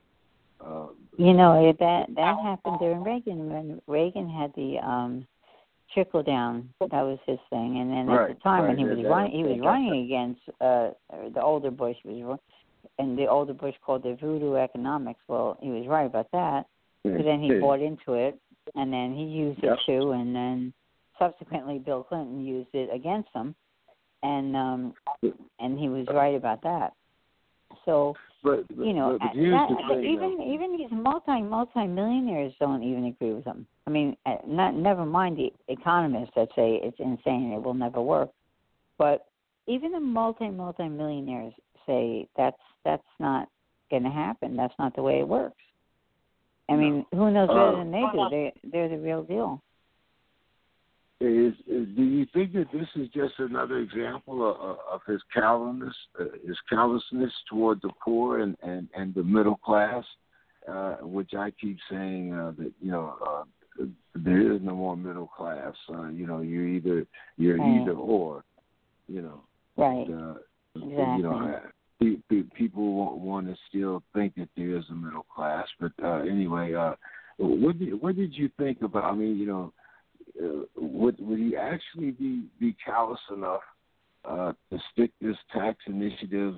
That happened during Reagan, when Reagan had the trickle down. That was his thing, and then at the time when he was running against the older Bush, and the older Bush called it voodoo economics. Well, he was right about that. But then he bought into it, and then he used it too, and then subsequently Bill Clinton used it against him, and he was right about that. So, but even these multi-millionaires don't even agree with him. I mean, never mind the economists that say it's insane, it will never work. But even the multi-millionaires say that's not going to happen. That's not the way it works. I mean, who knows better than they do? They're the real deal. Do you think that this is just another example of his callousness toward the poor and the middle class, which I keep saying that there is no more middle class. You're either or. Right. Exactly. People want to still think that there is a middle class, but anyway, what did you think about? I mean, would he actually be callous enough to stick this tax initiative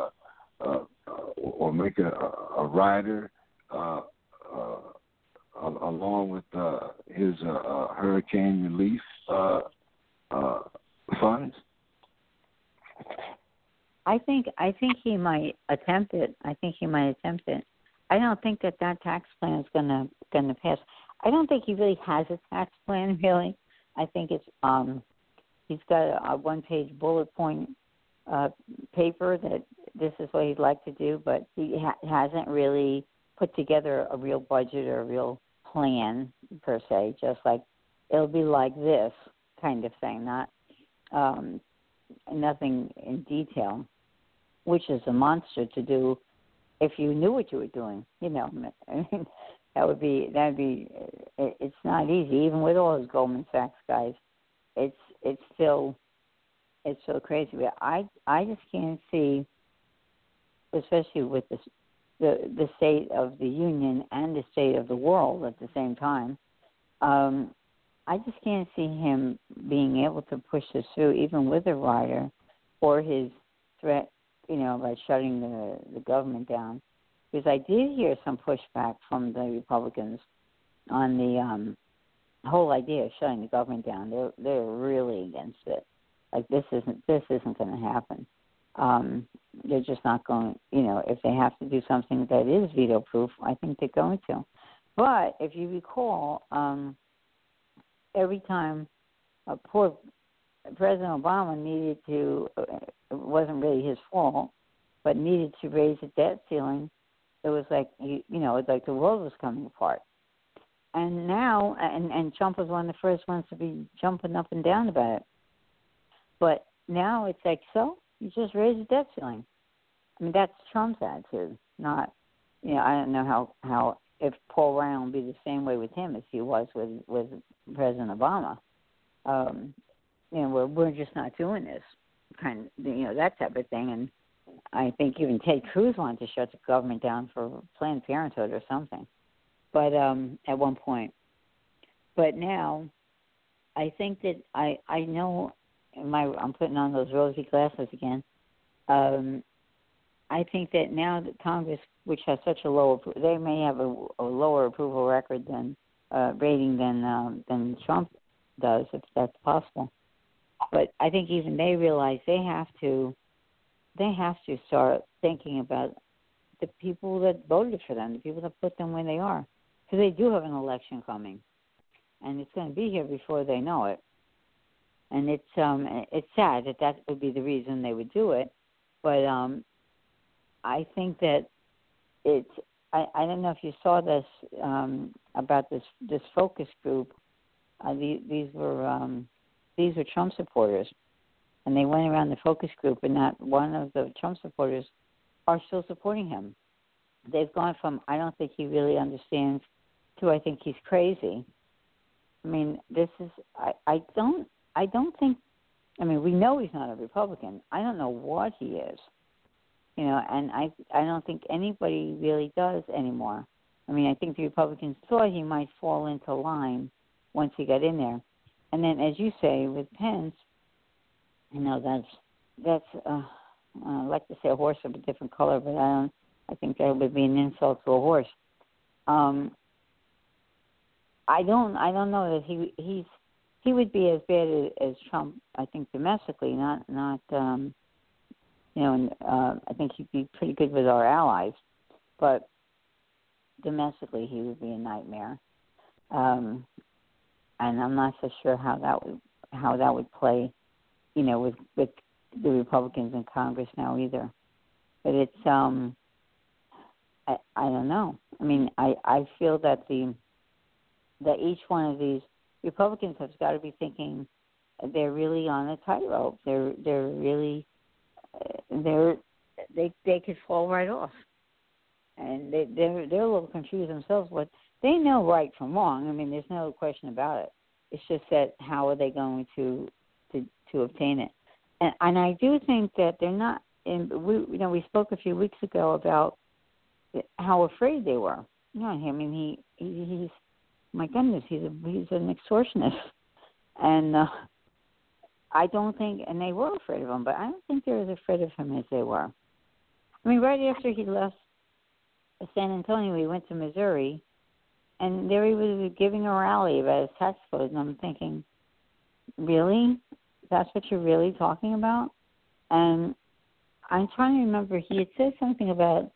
or make a rider along with his hurricane relief funds? I think he might attempt it. I don't think that tax plan is gonna pass. I don't think he really has a tax plan, really. I think it's he's got a one-page bullet point paper that this is what he'd like to do, but he hasn't really put together a real budget or a real plan per se. Just like it'll be like this kind of thing, not nothing in detail, which is a monster to do if you knew what you were doing. I mean, that'd be. It's not easy, even with all those Goldman Sachs guys. It's so crazy. But I just can't see, especially with the state of the union and the state of the world at the same time. I just can't see him being able to push this through, even with a rider, or his threat, by shutting the government down. Because I did hear some pushback from the Republicans on the whole idea of shutting the government down. They're really against it. Like this isn't going to happen. They're just not going. If they have to do something that is veto proof, I think they're going to. But if you recall, every time poor President Obama needed to, it wasn't really his fault, but needed to raise the debt ceiling, it was like, it's like the world was coming apart. And now, and Trump was one of the first ones to be jumping up and down about it. But now it's like, so you just raise the debt ceiling. I mean, that's Trump's attitude, not, I don't know how if Paul Ryan will be the same way with him as he was with President Obama. We're just not doing this kind of, that type of thing. And I think even Ted Cruz wanted to shut the government down for Planned Parenthood or something. But at one point. But now, I think that I know, I'm putting on those rosy glasses again. I think that now that Congress, which has such a low, they may have a lower approval record rating than Trump does, if that's possible. But I think even they realize they have to start thinking about the people that voted for them, the people that put them where they are, because they do have an election coming, and it's going to be here before they know it. And it's sad that would be the reason they would do it, but I think that it's. I don't know if you saw this about this focus group. These were Trump supporters, and they went around the focus group, and not one of the Trump supporters are still supporting him. They've gone from I don't think he really understands to I think he's crazy. I mean, this is I don't think. I mean, we know he's not a Republican. I don't know what he is. And I don't think anybody really does anymore. I mean, I think the Republicans thought he might fall into line once he got in there. And then, as you say, with Pence, that's I like to say a horse of a different color, but I think that would be an insult to a horse. I don't know that he would be as bad as Trump. I think domestically, not. I think he'd be pretty good with our allies, but domestically he would be a nightmare. And I'm not so sure how that would play, with the Republicans in Congress now either. But it's I don't know. I mean, I feel that that each one of these Republicans has got to be thinking they're really on a tightrope. They're really they could fall right off, and they're a little confused themselves. But they know right from wrong. I mean, there's no question about it. It's just that how are they going to obtain it? And I do think that they're not. We spoke a few weeks ago about how afraid they were. I mean, he's my goodness, he's an extortionist, and I don't think, and they were afraid of him, but I don't think they're as afraid of him as they were. I mean, right after he left San Antonio, he went to Missouri, and there he was giving a rally about his tax code, and I'm thinking, really? That's what you're really talking about? And I'm trying to remember, he had said something about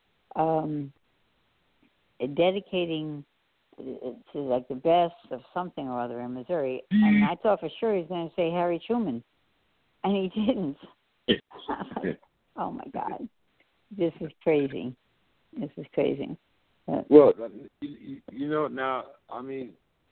dedicating to like the best of something or other in Missouri, and I thought for sure he was going to say Harry Truman, and he didn't. Oh my God, this is crazy. This is crazy. Well, you know, now, I mean,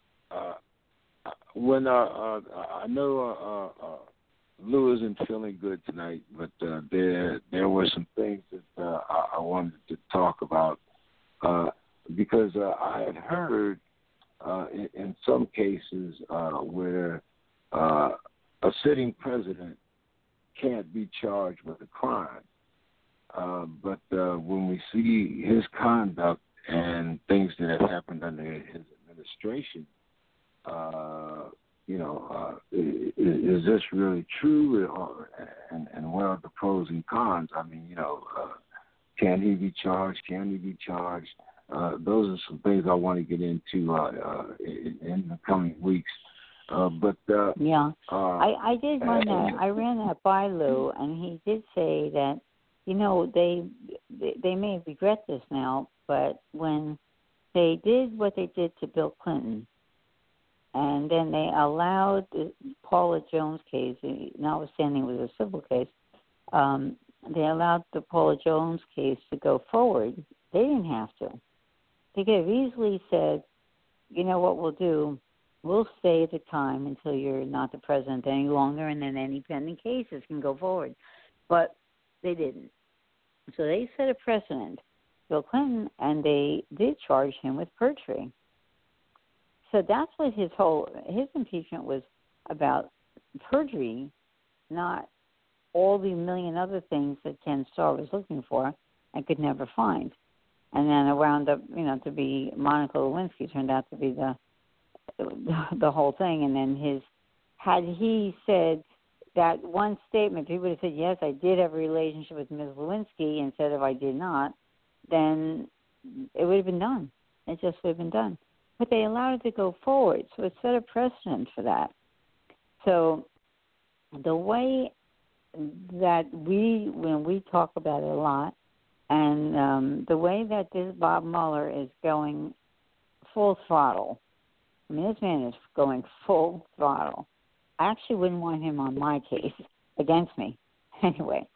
when I know Lou isn't feeling good tonight, but there were some things that I wanted to talk about because I had heard in some cases where a sitting president can't be charged with a crime. But when we see his conduct and things that have happened under his administration, is this really true? And what are the pros and cons? I mean, can he be charged? Can he be charged? Those are some things I want to get into in the coming weeks. I did run that. I ran that by Lou, and he did say that, they may regret this now, but when they did what they did to Bill Clinton, and then they allowed the Paula Jones case, notwithstanding it was a civil case, they allowed the Paula Jones case to go forward. They didn't have to. They could have easily said, you know what we'll do? We'll stay at the time until you're not the president any longer, and then any pending cases can go forward. But they didn't. So they set a precedent, Bill Clinton, and they did charge him with perjury. So that's what his impeachment was about, perjury, not all the million other things that Ken Starr was looking for and could never find. And then it wound up, to be Monica Lewinsky turned out to be the whole thing. And then had he said that one statement, if he would have said, yes, I did have a relationship with Ms. Lewinsky instead of I did not, then it would have been done. It just would have been done. But they allowed it to go forward, so it set a precedent for that. So the way that when we talk about it a lot, and the way that this Bob Mueller is going full throttle, I mean, this man is going full throttle. I actually wouldn't want him on my case against me. Anyway,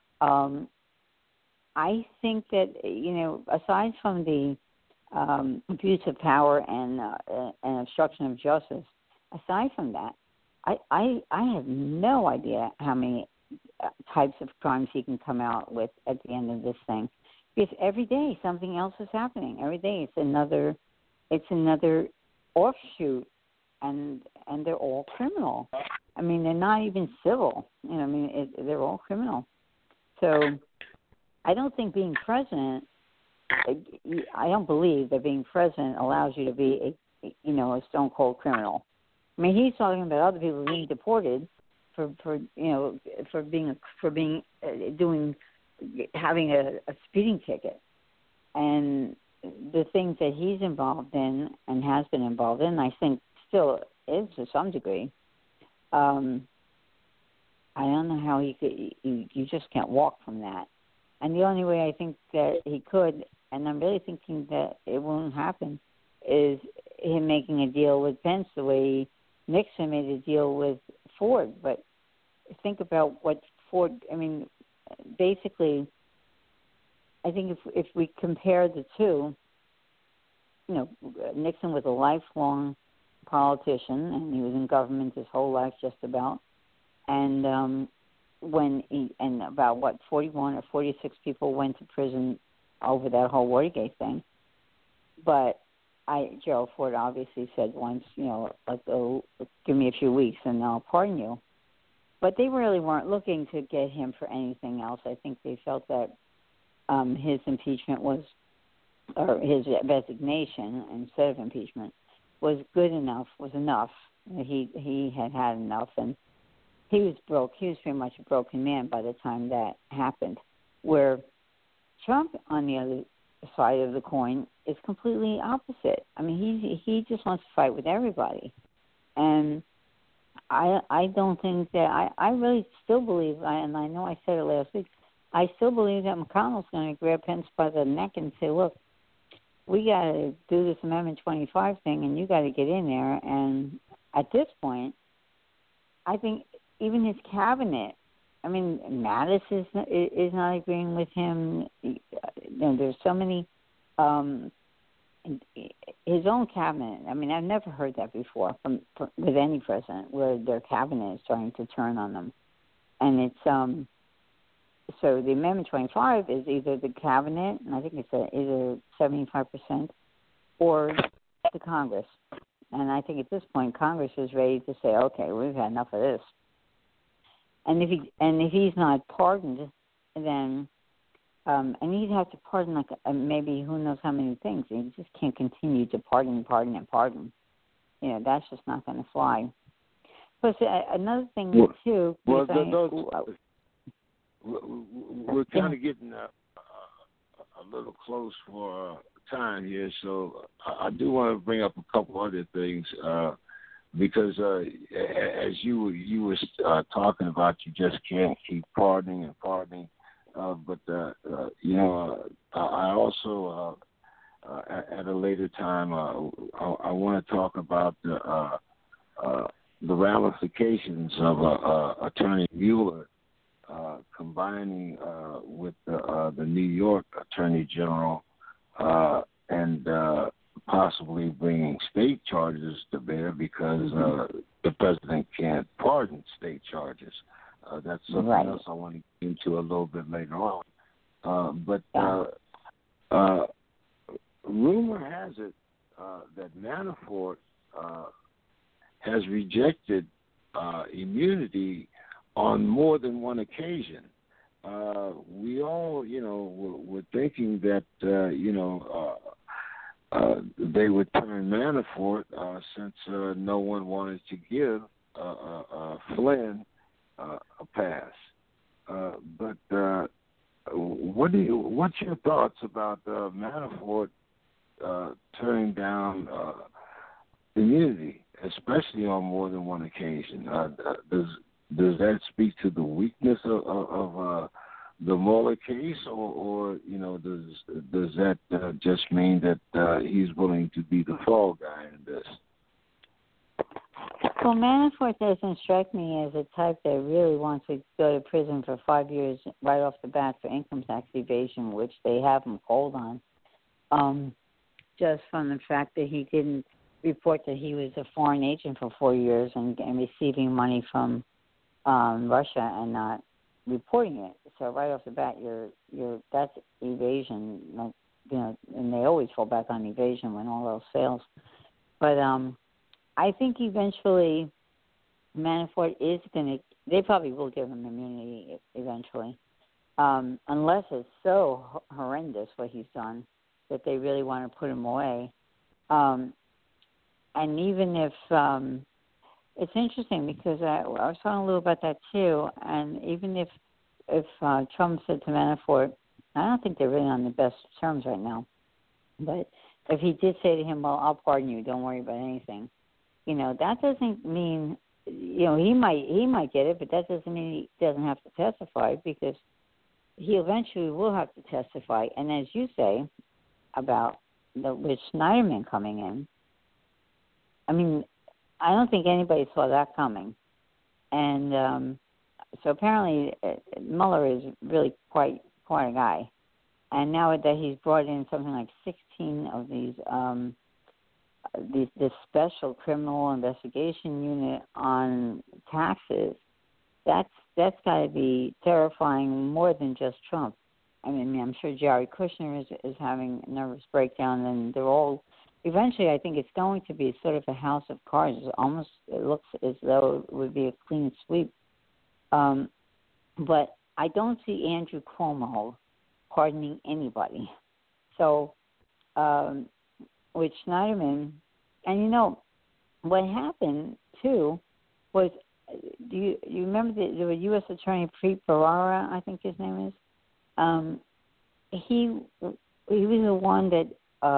I think that, aside from the abuse of power and obstruction of justice, aside from that, I have no idea how many types of crimes he can come out with at the end of this thing. Because every day something else is happening. Every day it's another offshoot, and they're all criminal. I mean, they're not even civil. They're all criminal. So I don't think being president, I don't believe that being president allows you to be a stone cold criminal. I mean, he's talking about other people being deported having a speeding ticket, and the things that he's involved in and has been involved in, I think still is to some degree. I don't know how he could. You just can't walk from that. And the only way I think that he could, and I'm really thinking that it won't happen, is him making a deal with Pence the way Nixon made a deal with Ford. But think about what Ford, basically, I think if we compare the two, Nixon was a lifelong politician, and he was in government his whole life just about. And about 41 or 46 people went to prison over that whole Watergate thing. But Gerald Ford obviously said once, give me a few weeks and I'll pardon you. But they really weren't looking to get him for anything else. I think they felt that his impeachment or his resignation instead of impeachment was enough. He had enough, and he was broke. He was pretty much a broken man by the time that happened. Where Trump, on the other side of the coin, is completely opposite. I mean, he just wants to fight with everybody, and I don't think that I really still believe, and I know I said it last week, I still believe that McConnell's going to grab Pence by the neck and say, look, we got to do this Amendment 25 thing, and you got to get in there. And at this point, I think even his cabinet I mean, Mattis is not agreeing with him. There's so many. His own cabinet. I mean, I've never heard that before from with any president, where their cabinet is starting to turn on them. And it's so the Amendment 25 is either the cabinet, and I think it's either 75%, or the Congress. And I think at this point, Congress is ready to say, okay, we've had enough of this. And if he's not pardoned, then and he'd have to pardon like maybe who knows how many things. He just can't continue to pardon. That's just not going to fly. Plus, another thing too. Well, we're kind of getting a little close for time here, so I do want to bring up a couple other things because as you were talking about, you just can't keep pardoning. But I also at a later time I want to talk about the ramifications of Attorney Mueller combining with the New York Attorney General and possibly bringing state charges to bear because the president can't pardon state charges. That's something else I want to get into a little bit later on. But rumor has it that Manafort has rejected immunity on more than one occasion. We all, were thinking that, they would turn Manafort since no one wanted to give Flynn a pass. But what's your thoughts about Manafort turning down immunity, especially on more than one occasion? Does that speak to the weakness of the Mueller case, or does that just mean that he's willing to be the fall guy in this? Well, Manafort doesn't strike me as a type that really wants to go to prison for 5 years right off the bat for income tax evasion, which they have him cold on, just from the fact that he didn't report that he was a foreign agent for 4 years and receiving money from Russia and not reporting it. So right off the bat, that's evasion. And they always fall back on evasion when all else fails. But I think eventually Manafort is going to. They probably will give him immunity eventually, unless it's so horrendous what he's done that they really want to put him away. And even if it's interesting because I was talking a little about that too. And even if Trump said to Manafort, I don't think they're really on the best terms right now, but if he did say to him, well, I'll pardon you, don't worry about anything, that doesn't mean, he might get it, but that doesn't mean he doesn't have to testify because he eventually will have to testify. And as you say about the Rich Snyderman coming in, I mean, I don't think anybody saw that coming. And so apparently Mueller is really quite a guy. And now that he's brought in something like 16 of this special criminal investigation unit on taxes, that's got to be terrifying more than just Trump. I mean, I'm sure Jared Kushner is having a nervous breakdown, and they're all. Eventually, I think it's going to be sort of a house of cards. It looks as though it would be a clean sweep. But I don't see Andrew Cuomo pardoning anybody. So, with Schneiderman, and what happened too was, do you remember the U.S. Attorney Preet Bharara, I think his name is? He was the one that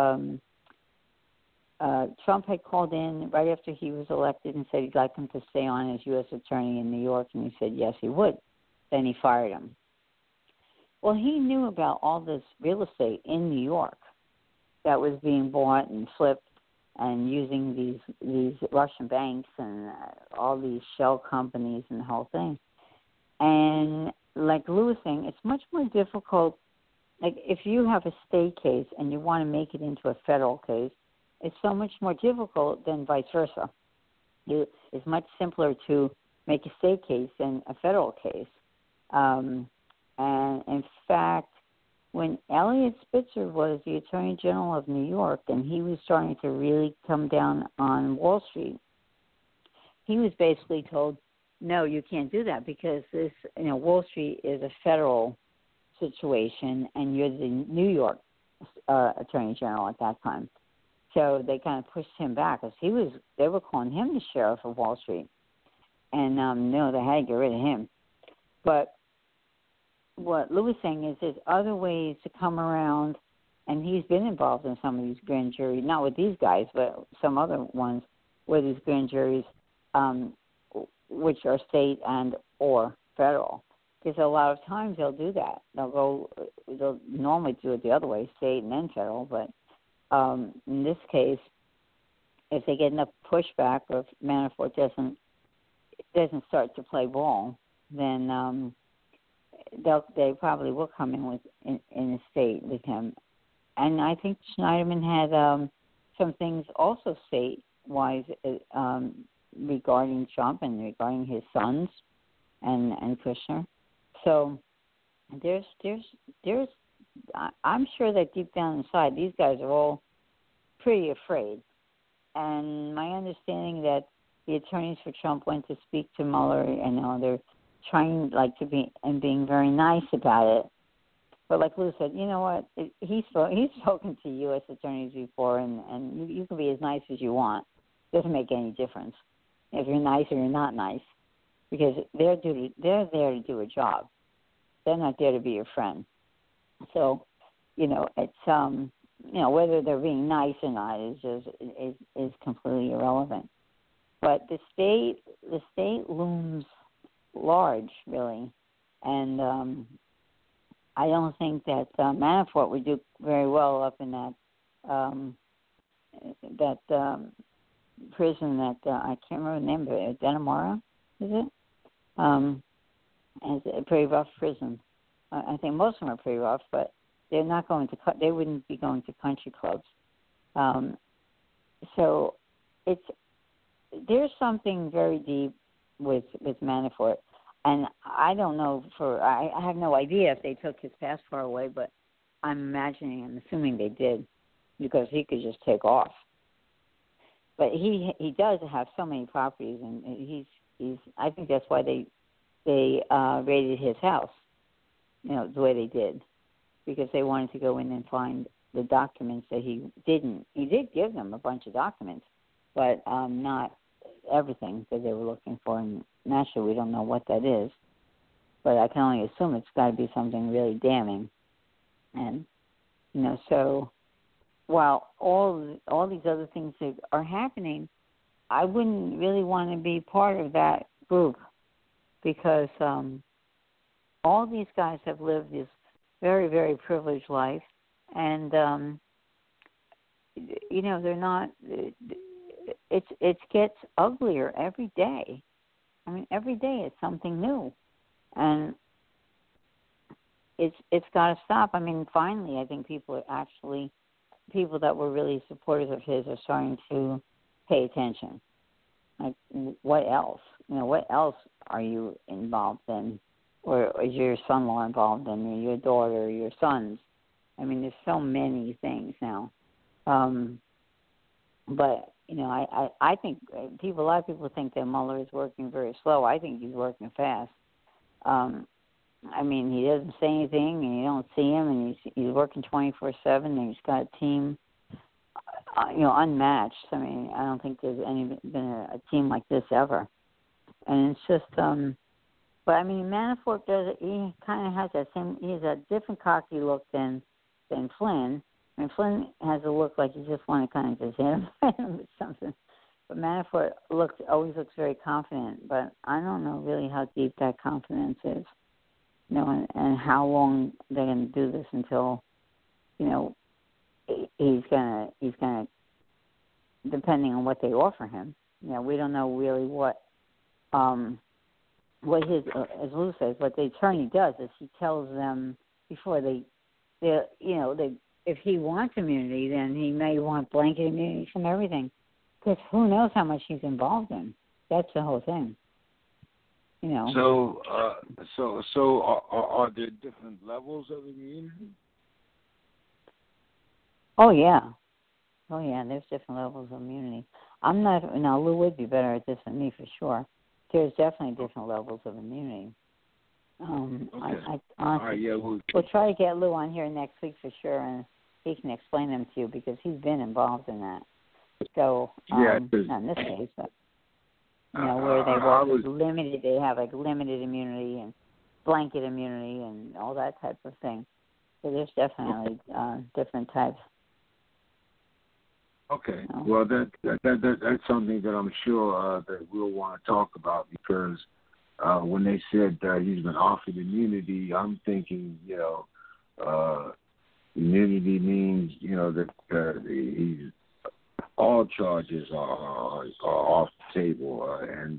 Trump had called in right after he was elected and said he'd like him to stay on as U.S. Attorney in New York, and he said yes, he would. Then he fired him. Well, he knew about all this real estate in New York that was being bought and flipped and using these Russian banks and all these shell companies and the whole thing. And like Lou was saying, it's much more difficult. Like if you have a state case and you want to make it into a federal case, it's so much more difficult than vice versa. It's much simpler to make a state case than a federal case. And in fact, when Eliot Spitzer was the Attorney General of New York and he was starting to really come down on Wall Street, he was basically told, no, you can't do that because this, Wall Street is a federal situation and you're the New York Attorney General at that time. So they kind of pushed him back because they were calling him the sheriff of Wall Street. And no, they had to get rid of him. But what Lou was saying is there's other ways to come around, and he's been involved in some of these grand juries, not with these guys, but some other ones where these grand juries, which are state and or federal. Because a lot of times they'll do that. They'll normally do it the other way, state and then federal. But in this case, if they get enough pushback or if Manafort doesn't start to play ball, then they probably will come in in a state with him. And I think Schneiderman had some things also state-wise regarding Trump and regarding his sons and Kushner. So there's I'm sure that deep down inside these guys are all pretty afraid. And my understanding that the attorneys for Trump went to speak to Mueller, and they're trying to be and being very nice about it. But like Lou said, you know what? He's spoken to U.S. attorneys before, and you can be as nice as you want. It doesn't make any difference if you're nice or you're not nice, because they're there to do a job. They're not there to be your friend. So, it's whether they're being nice or not is completely irrelevant. But the state looms large, really, and I don't think that Manafort would do very well up in that prison that I can't remember the name of it. Dannemora, is it? It's a pretty rough prison. I think most of them are pretty rough, but they're not going to. They wouldn't be going to country clubs. So there's something very deep with Manafort, and I don't know. I have no idea if they took his passport away, but I'm assuming they did, because he could just take off. But he does have so many properties, and he's. I think that's why they raided his house, the way they did, because they wanted to go in and find the documents that he didn't. He did give them a bunch of documents, but not everything that they were looking for. And naturally, we don't know what that is, but I can only assume it's got to be something really damning. And so while all these other things that are happening, I wouldn't really want to be part of that group, because all these guys have lived this very, very privileged life, and they're not. It gets uglier every day. I mean, every day it's something new, and it's got to stop. I mean, finally, I think people that were really supporters of his are starting to pay attention. Like, what else? What else are you involved in? Or is your son-in-law involved in, or your daughter, or your sons? I mean, there's so many things now. But, I think a lot of people think that Mueller is working very slow. I think he's working fast. I mean, he doesn't say anything, and you don't see him, and he's working 24/7, and he's got a team, unmatched. I mean, I don't think there's been a team like this ever. And it's just, but I mean, Manafort does it. He kind of has he has a different cocky look than Flynn. I mean, Flynn has a look like you just want to kind of just hit him with something. But Manafort always looks very confident. But I don't know really how deep that confidence is, and how long they're going to do this until, he's gonna, depending on what they offer him. We don't know really what what his, as Lou says, what the attorney does is he tells them before they if he wants immunity, then he may want blanket immunity from everything, because who knows how much he's involved in. That's the whole thing. So are there different levels of immunity? Oh yeah. There's different levels of immunity. I'm not. Now Lou would be better at this than me for sure. There's definitely different levels of immunity. Okay. I All right, yeah, we'll try to get Lou on here next week for sure, and he can explain them to you because he's been involved in that. So not in this case, but where they were limited, they have like limited immunity and blanket immunity and all that type of thing. So there's definitely different types. Okay. Well, that's something that I'm sure that we'll want to talk about, because when they said he's been offered immunity, I'm thinking, immunity means, that he's all charges are off the table, and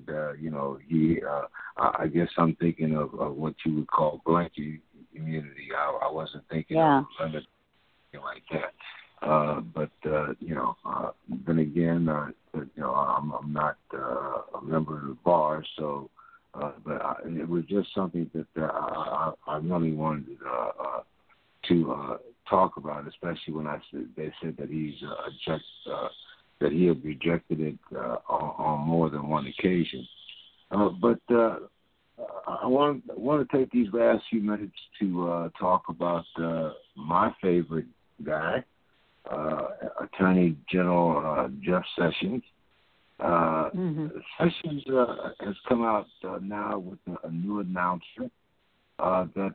I guess I'm thinking of what you would call blanket immunity. I wasn't thinking of limit like that. But then again, I'm not a member of the bar, so. But it was just something that I really wanted to talk about, especially when they said that that he had rejected it on more than one occasion. But I want to take these last few minutes to talk about my favorite guy, Attorney General Jeff Sessions. Sessions has come out now with a new announcement that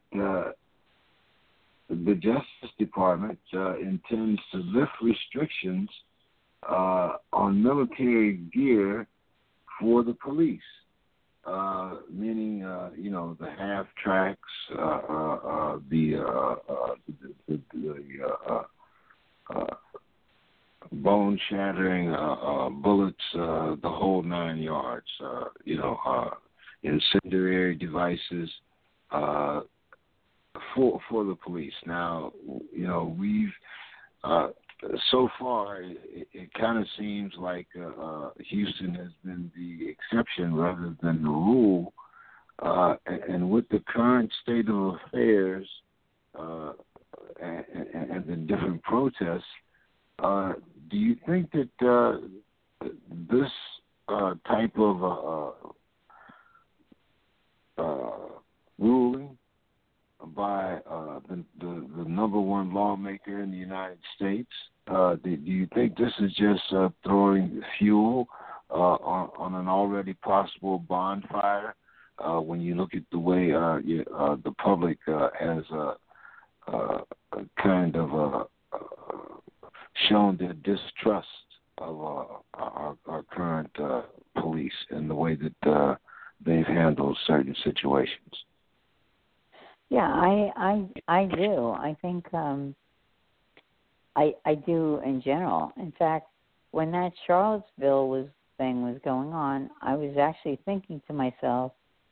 the Justice Department intends to lift restrictions on military gear for the police, meaning the half tracks, bone-shattering bullets, the whole 9 yards, incendiary devices for the police. Now, we've so far it kind of seems like Houston has been the exception rather than the rule, and with the current state of affairs and the different protests. Do you think that this type of ruling by the number one lawmaker in the United States, do you think this is just throwing fuel on an already possible bonfire when you look at the way the public has kind of shown their distrust of our current police and the way that they've handled certain situations? Yeah, I do. I think I do in general. In fact, when that Charlottesville thing was going on, I was actually thinking to myself,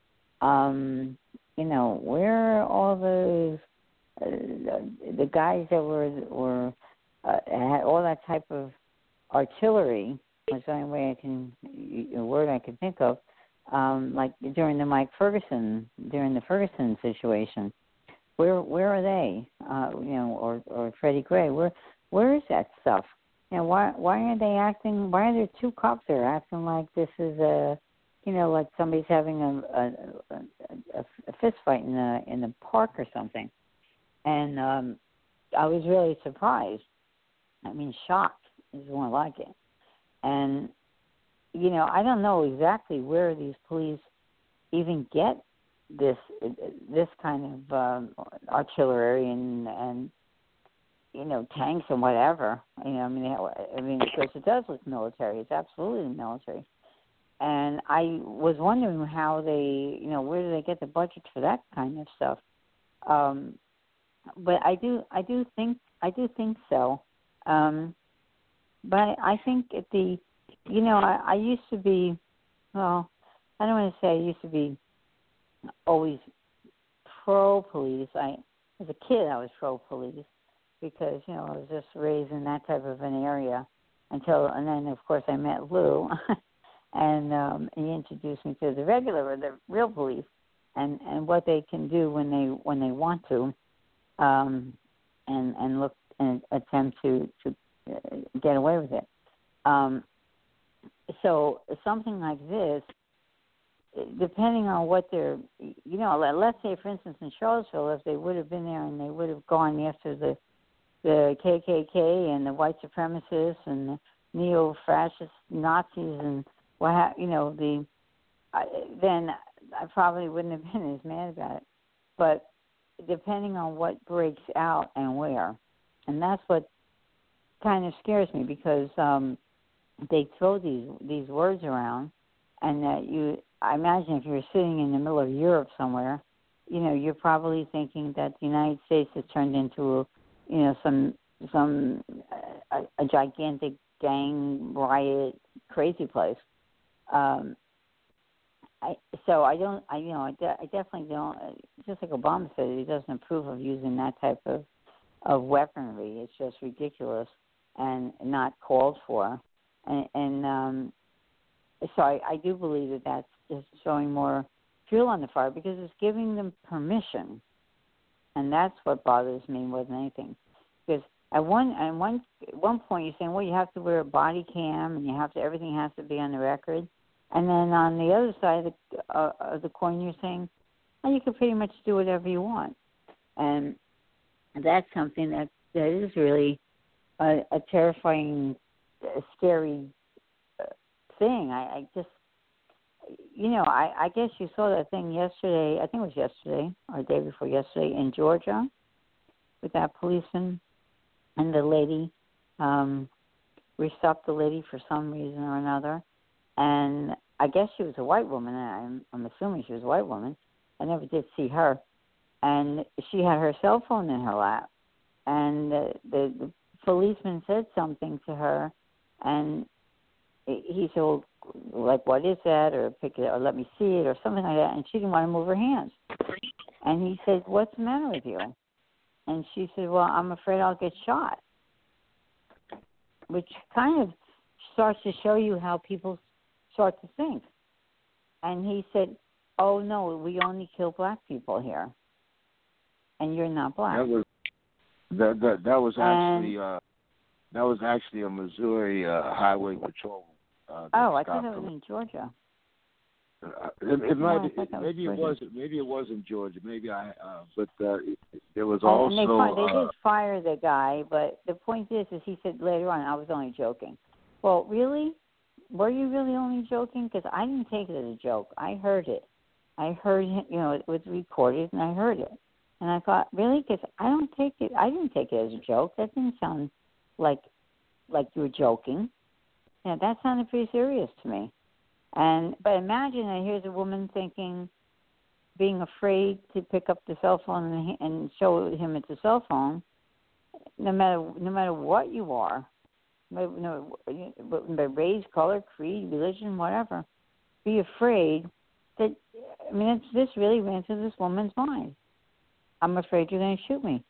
where are all those the guys that were had all that type of artillery? Was the only way a word I can think of. Like during the Ferguson situation, where are they? Or Freddie Gray, where is that stuff? Why are they acting? Why are there two cops there acting like this is like somebody's having a fist fight in the park or something? And I was really surprised. I mean, shocked is more like it. And I don't know exactly where these police even get this kind of artillery and tanks and whatever. Because it does look military. It's absolutely military. And I was wondering how they, where do they get the budget for that kind of stuff? But I do think so. But I think at I used to be, well, I don't want to say I used to be always pro-police. As a kid, I was pro-police because, I was just raised in that type of an area and then, of course, I met Lou, and he introduced me to the real police, and what they can do when they want to, and look and attempt to get away with it. So something like this, depending on what they're, let's say, for instance, in Charlottesville, if they would have been there and they would have gone after the KKK and the white supremacists and the neo-fascist Nazis and then I probably wouldn't have been as mad about it. But depending on what breaks out and where, and that's what kind of scares me, because they throw these words around, and that I imagine if you're sitting in the middle of Europe somewhere, you're probably thinking that the United States has turned into a gigantic gang riot crazy place. I definitely don't. Just like Obama said, he doesn't approve of using that type of weaponry. It's just ridiculous and not called for. So I do believe that that's just throwing more fuel on the fire, because it's giving them permission, and that's what bothers me more than anything. Because at one point you're saying, well, you have to wear a body cam and everything has to be on the record, and then on the other side of the coin you're saying, well, you can pretty much do whatever you want, and that's something that is really a terrifying, scary thing. I just, I guess you saw that thing yesterday. I think it was yesterday or the day before yesterday in Georgia, with that policeman and the lady. We stopped the lady for some reason or another, and I guess she was a white woman. I'm assuming she was a white woman. I never did see her, and she had her cell phone in her lap, and the policeman said something to her, and he said, well, like, what is that, or pick it, or let me see it, or something like that, and she didn't want to move her hands. And he said, what's the matter with you? And she said, well, I'm afraid I'll get shot, which kind of starts to show you how people start to think. And he said, oh, no, we only kill black people here, and you're not black. That was actually a Missouri highway patrol. I thought it was in Georgia. Maybe it was in Georgia. But there was also. And they did fire the guy, but the point is he said later on, I was only joking. Well, really, were you really only joking? Because I didn't take it as a joke. I heard it. I heard it was recorded, and I heard it, and I thought, really, because I didn't take it as a joke. That didn't sound like you were joking. That sounded pretty serious to me. But imagine that here's a woman being afraid to pick up the cell phone and show him it's a cell phone, no matter what you are, race, color, creed, religion, whatever. Be afraid that. This really ran through this woman's mind. I'm afraid you're going to shoot me.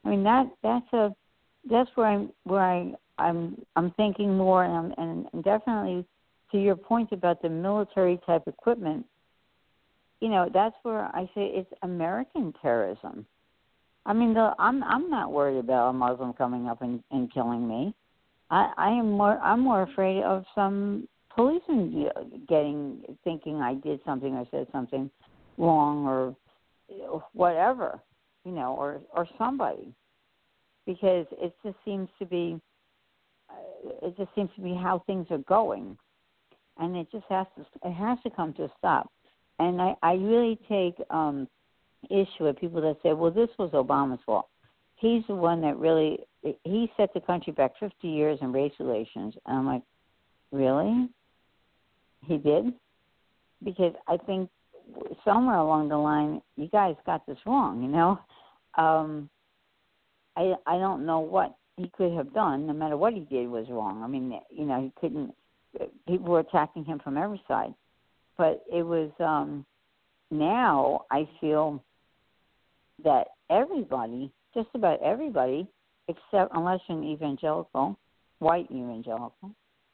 That's where I'm thinking more, and definitely to your point about the military type equipment. That's where I say it's American terrorism. I'm not worried about a Muslim coming up and killing me. I'm more afraid of some policeman thinking I did something or said something wrong or whatever, or somebody, because it just seems to be how things are going, and it has to come to a stop. And I really take issue with people that say, well, this was Obama's fault. He's the one that he set the country back 50 years in race relations. And I'm like, really? He did? Because I think somewhere along the line, you guys got this wrong, I don't know what he could have done. No matter what he did was wrong. He couldn't. People were attacking him from every side, but it was now I feel that everybody, just about everybody, except unless you're an evangelical, white evangelical,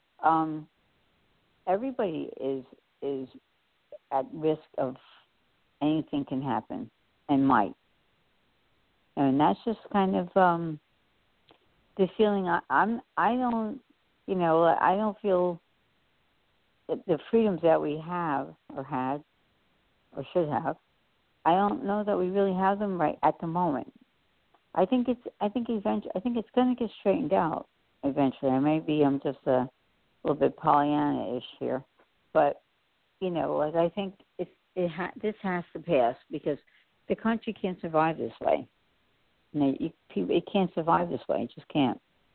everybody is at risk of anything can happen and might. And that's just kind of the feeling I don't, I don't feel that the freedoms that we have or had or should have, I don't know that we really have them right at the moment. I think it's going to get straightened out eventually. Maybe I'm just a little bit Pollyanna-ish here, but I think this has to pass because the country can't survive this way. It can't survive this way. It just can't.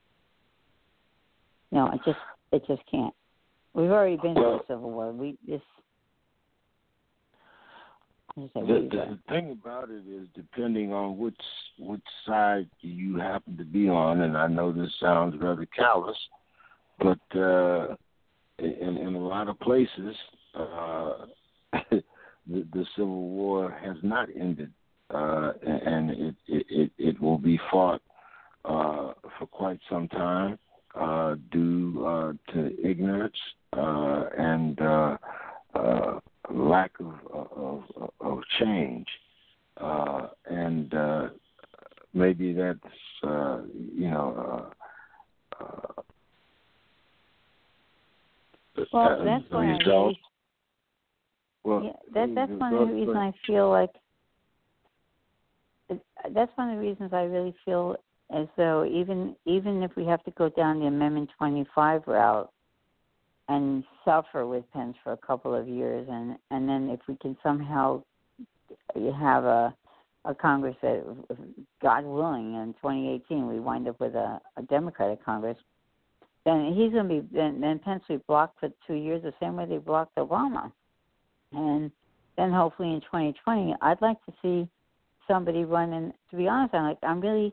No, it just can't. We've already been through a civil war. The thing about it is, depending on which side you happen to be on, and I know this sounds rather callous, but in a lot of places, the Civil War has not ended, and it will be fought for quite some time due to ignorance and lack of change, and maybe that's that's why result. That's one of the reasons I feel like. That's one of the reasons I really feel as though even if we have to go down the Amendment 25 route and suffer with Pence for a couple of years, and then if we can somehow have a Congress that, God willing, in 2018 we wind up with a Democratic Congress, then he's going to be then Pence will be blocked for 2 years the same way they blocked Obama, and then hopefully in 2020 I'd like to see somebody run. And to be honest, I'm really,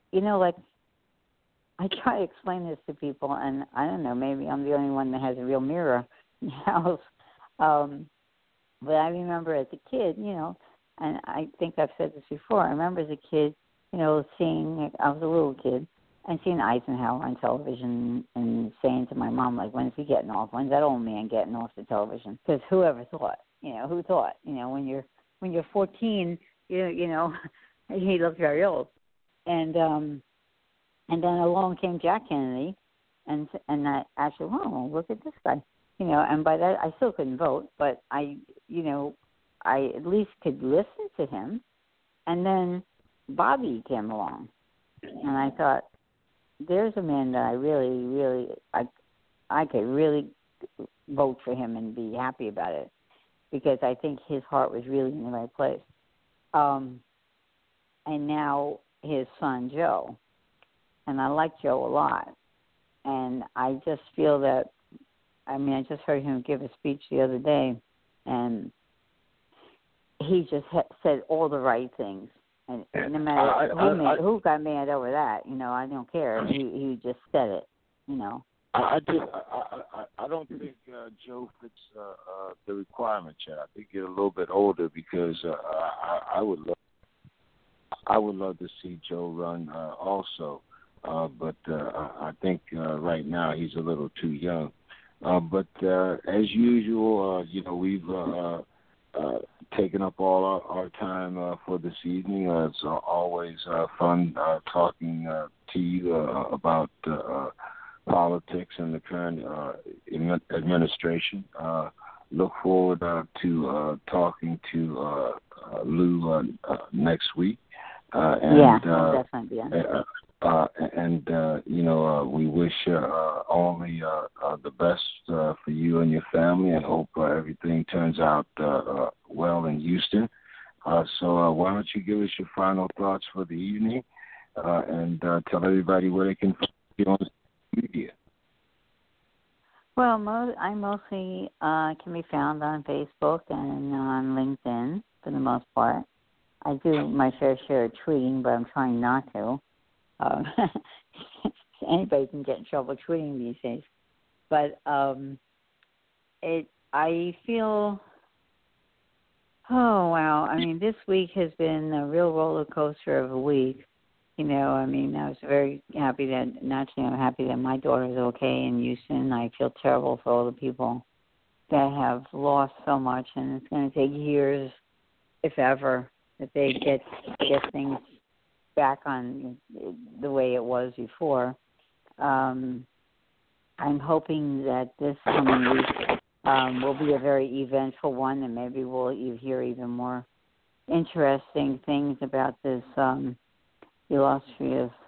I try to explain this to people, and I don't know, maybe I'm the only one that has a real mirror in the house. But I remember as a kid, and I think I've said this before, I remember as a kid, seeing, I was a little kid, and seeing Eisenhower on television and saying to my mom, like, when's he getting off? When's that old man getting off the television? Because whoever thought, who thought, when you're 14, he looked very old. And then along came Jack Kennedy, and I actually, look at this guy, and by that I still couldn't vote, but I at least could listen to him. And then Bobby came along, and I thought, there's a man that I really, really, I could really vote for him and be happy about it, because I think his heart was really in the right place. And now his son Joe, and I like Joe a lot, and I just feel that, I just heard him give a speech the other day, and he just said all the right things, and no matter who got mad over that, I don't care. He just said it, I don't think Joe fits the requirements yet. I think he's a little bit older, because I would love to see Joe run also, but I think right now he's a little too young. But as usual, we've taken up all our time for this evening. It's always fun talking to you about politics and the current administration. Look forward to talking to Lou next week. I'll definitely be on. We wish only the best for you and your family, and hope everything turns out well in Houston. So why don't you give us your final thoughts for the evening, and tell everybody where they can find you on the media. Well, I mostly can be found on Facebook and on LinkedIn for the most part. I do my fair share of tweeting, but I'm trying not to. Anybody can get in trouble tweeting these days. But I feel Oh, wow. I mean, this week has been a real roller coaster of a week. I was very happy that, naturally, I'm happy that my daughter's okay in Houston. I feel terrible for all the people that have lost so much, and it's going to take years, if ever, that they get things back on the way it was before. I'm hoping that this coming week will be a very eventful one, and maybe we'll hear even more interesting things about this illustrious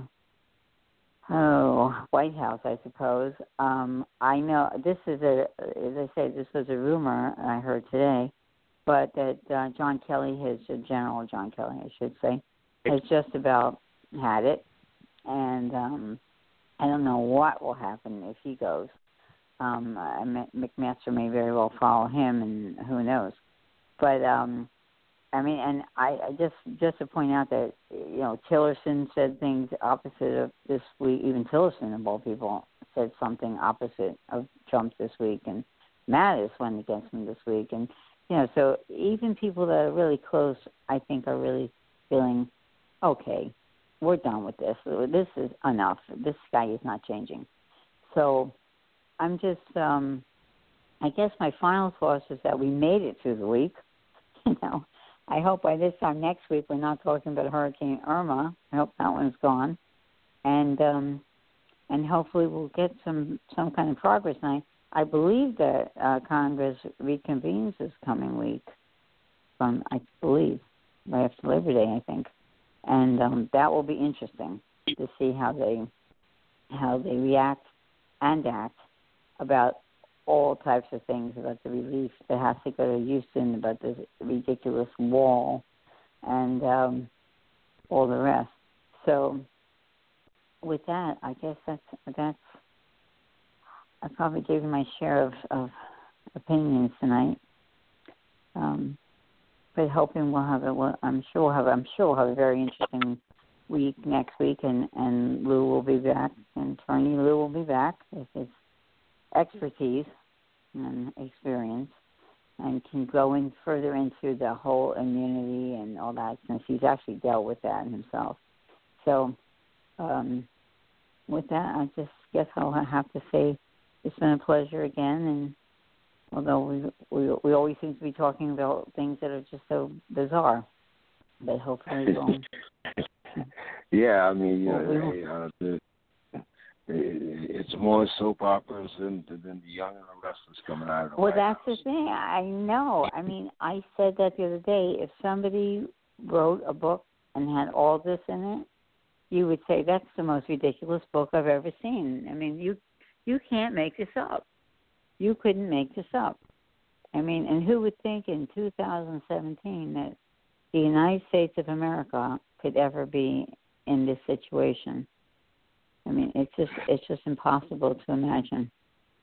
White House, I suppose. I know this is as I say, this was a rumor I heard today, but that General John Kelly, I should say, has just about had it, and I don't know what will happen if he goes. McMaster may very well follow him, and who knows. But and I just to point out that Tillerson said things opposite of this week. Even Tillerson, of all people, said something opposite of Trump this week, and Mattis went against him this week, and so even people that are really close, I think, are really feeling okay. We're done with this. This is enough. This guy is not changing. So I'm just, I guess my final thought is that we made it through the week. I hope by this time next week we're not talking about Hurricane Irma. I hope that one's gone, and hopefully we'll get some kind of progress. And I believe that Congress reconvenes this coming week. I believe right after Labor Day, I think, and that will be interesting to see how they react and act about all types of things, about the relief that has to go to Houston, about this ridiculous wall, and all the rest. So, with that, I guess that's. I probably gave you my share of opinions tonight. But hoping we'll have I'm sure we'll have a very interesting week next week, and Lou will be back, and Attorney Lou will be back with his expertise and experience, and can go in further into the whole immunity and all that, since he's actually dealt with that himself. So, with that, I just guess I'll have to say it's been a pleasure again, and although we always seem to be talking about things that are just so bizarre, but hopefully we'll. Yeah, I mean, it's more soap operas than the Young and the Restless coming out of the White House. That's the thing. I know. I mean, I said that the other day. If somebody wrote a book and had all this in it, you would say that's the most ridiculous book I've ever seen. I mean, you can't make this up. You couldn't make this up. I mean, and who would think in 2017 that the United States of America could ever be in this situation? I mean, it's just impossible to imagine.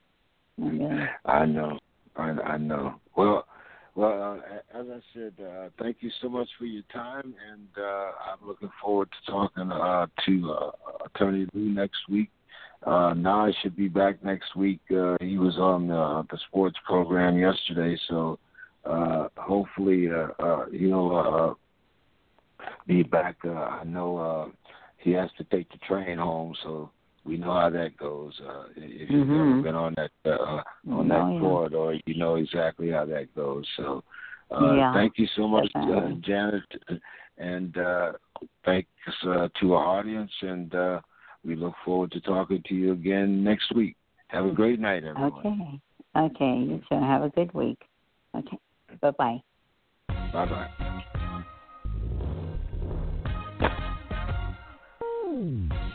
I know. Well, as I said, thank you so much for your time, and I'm looking forward to talking to Attorney Lou next week. Now I should be back next week. He was on the sports program yesterday, so hopefully he'll be back. I know he has to take the train home, so we know how that goes. If you've ever been on that corridor, you know exactly how that goes. So thank you so much, Janet, and thanks to our audience, and we look forward to talking to you again next week. Have a great night, everyone. Okay, you too. Have a good week. Okay, bye-bye. Bye-bye.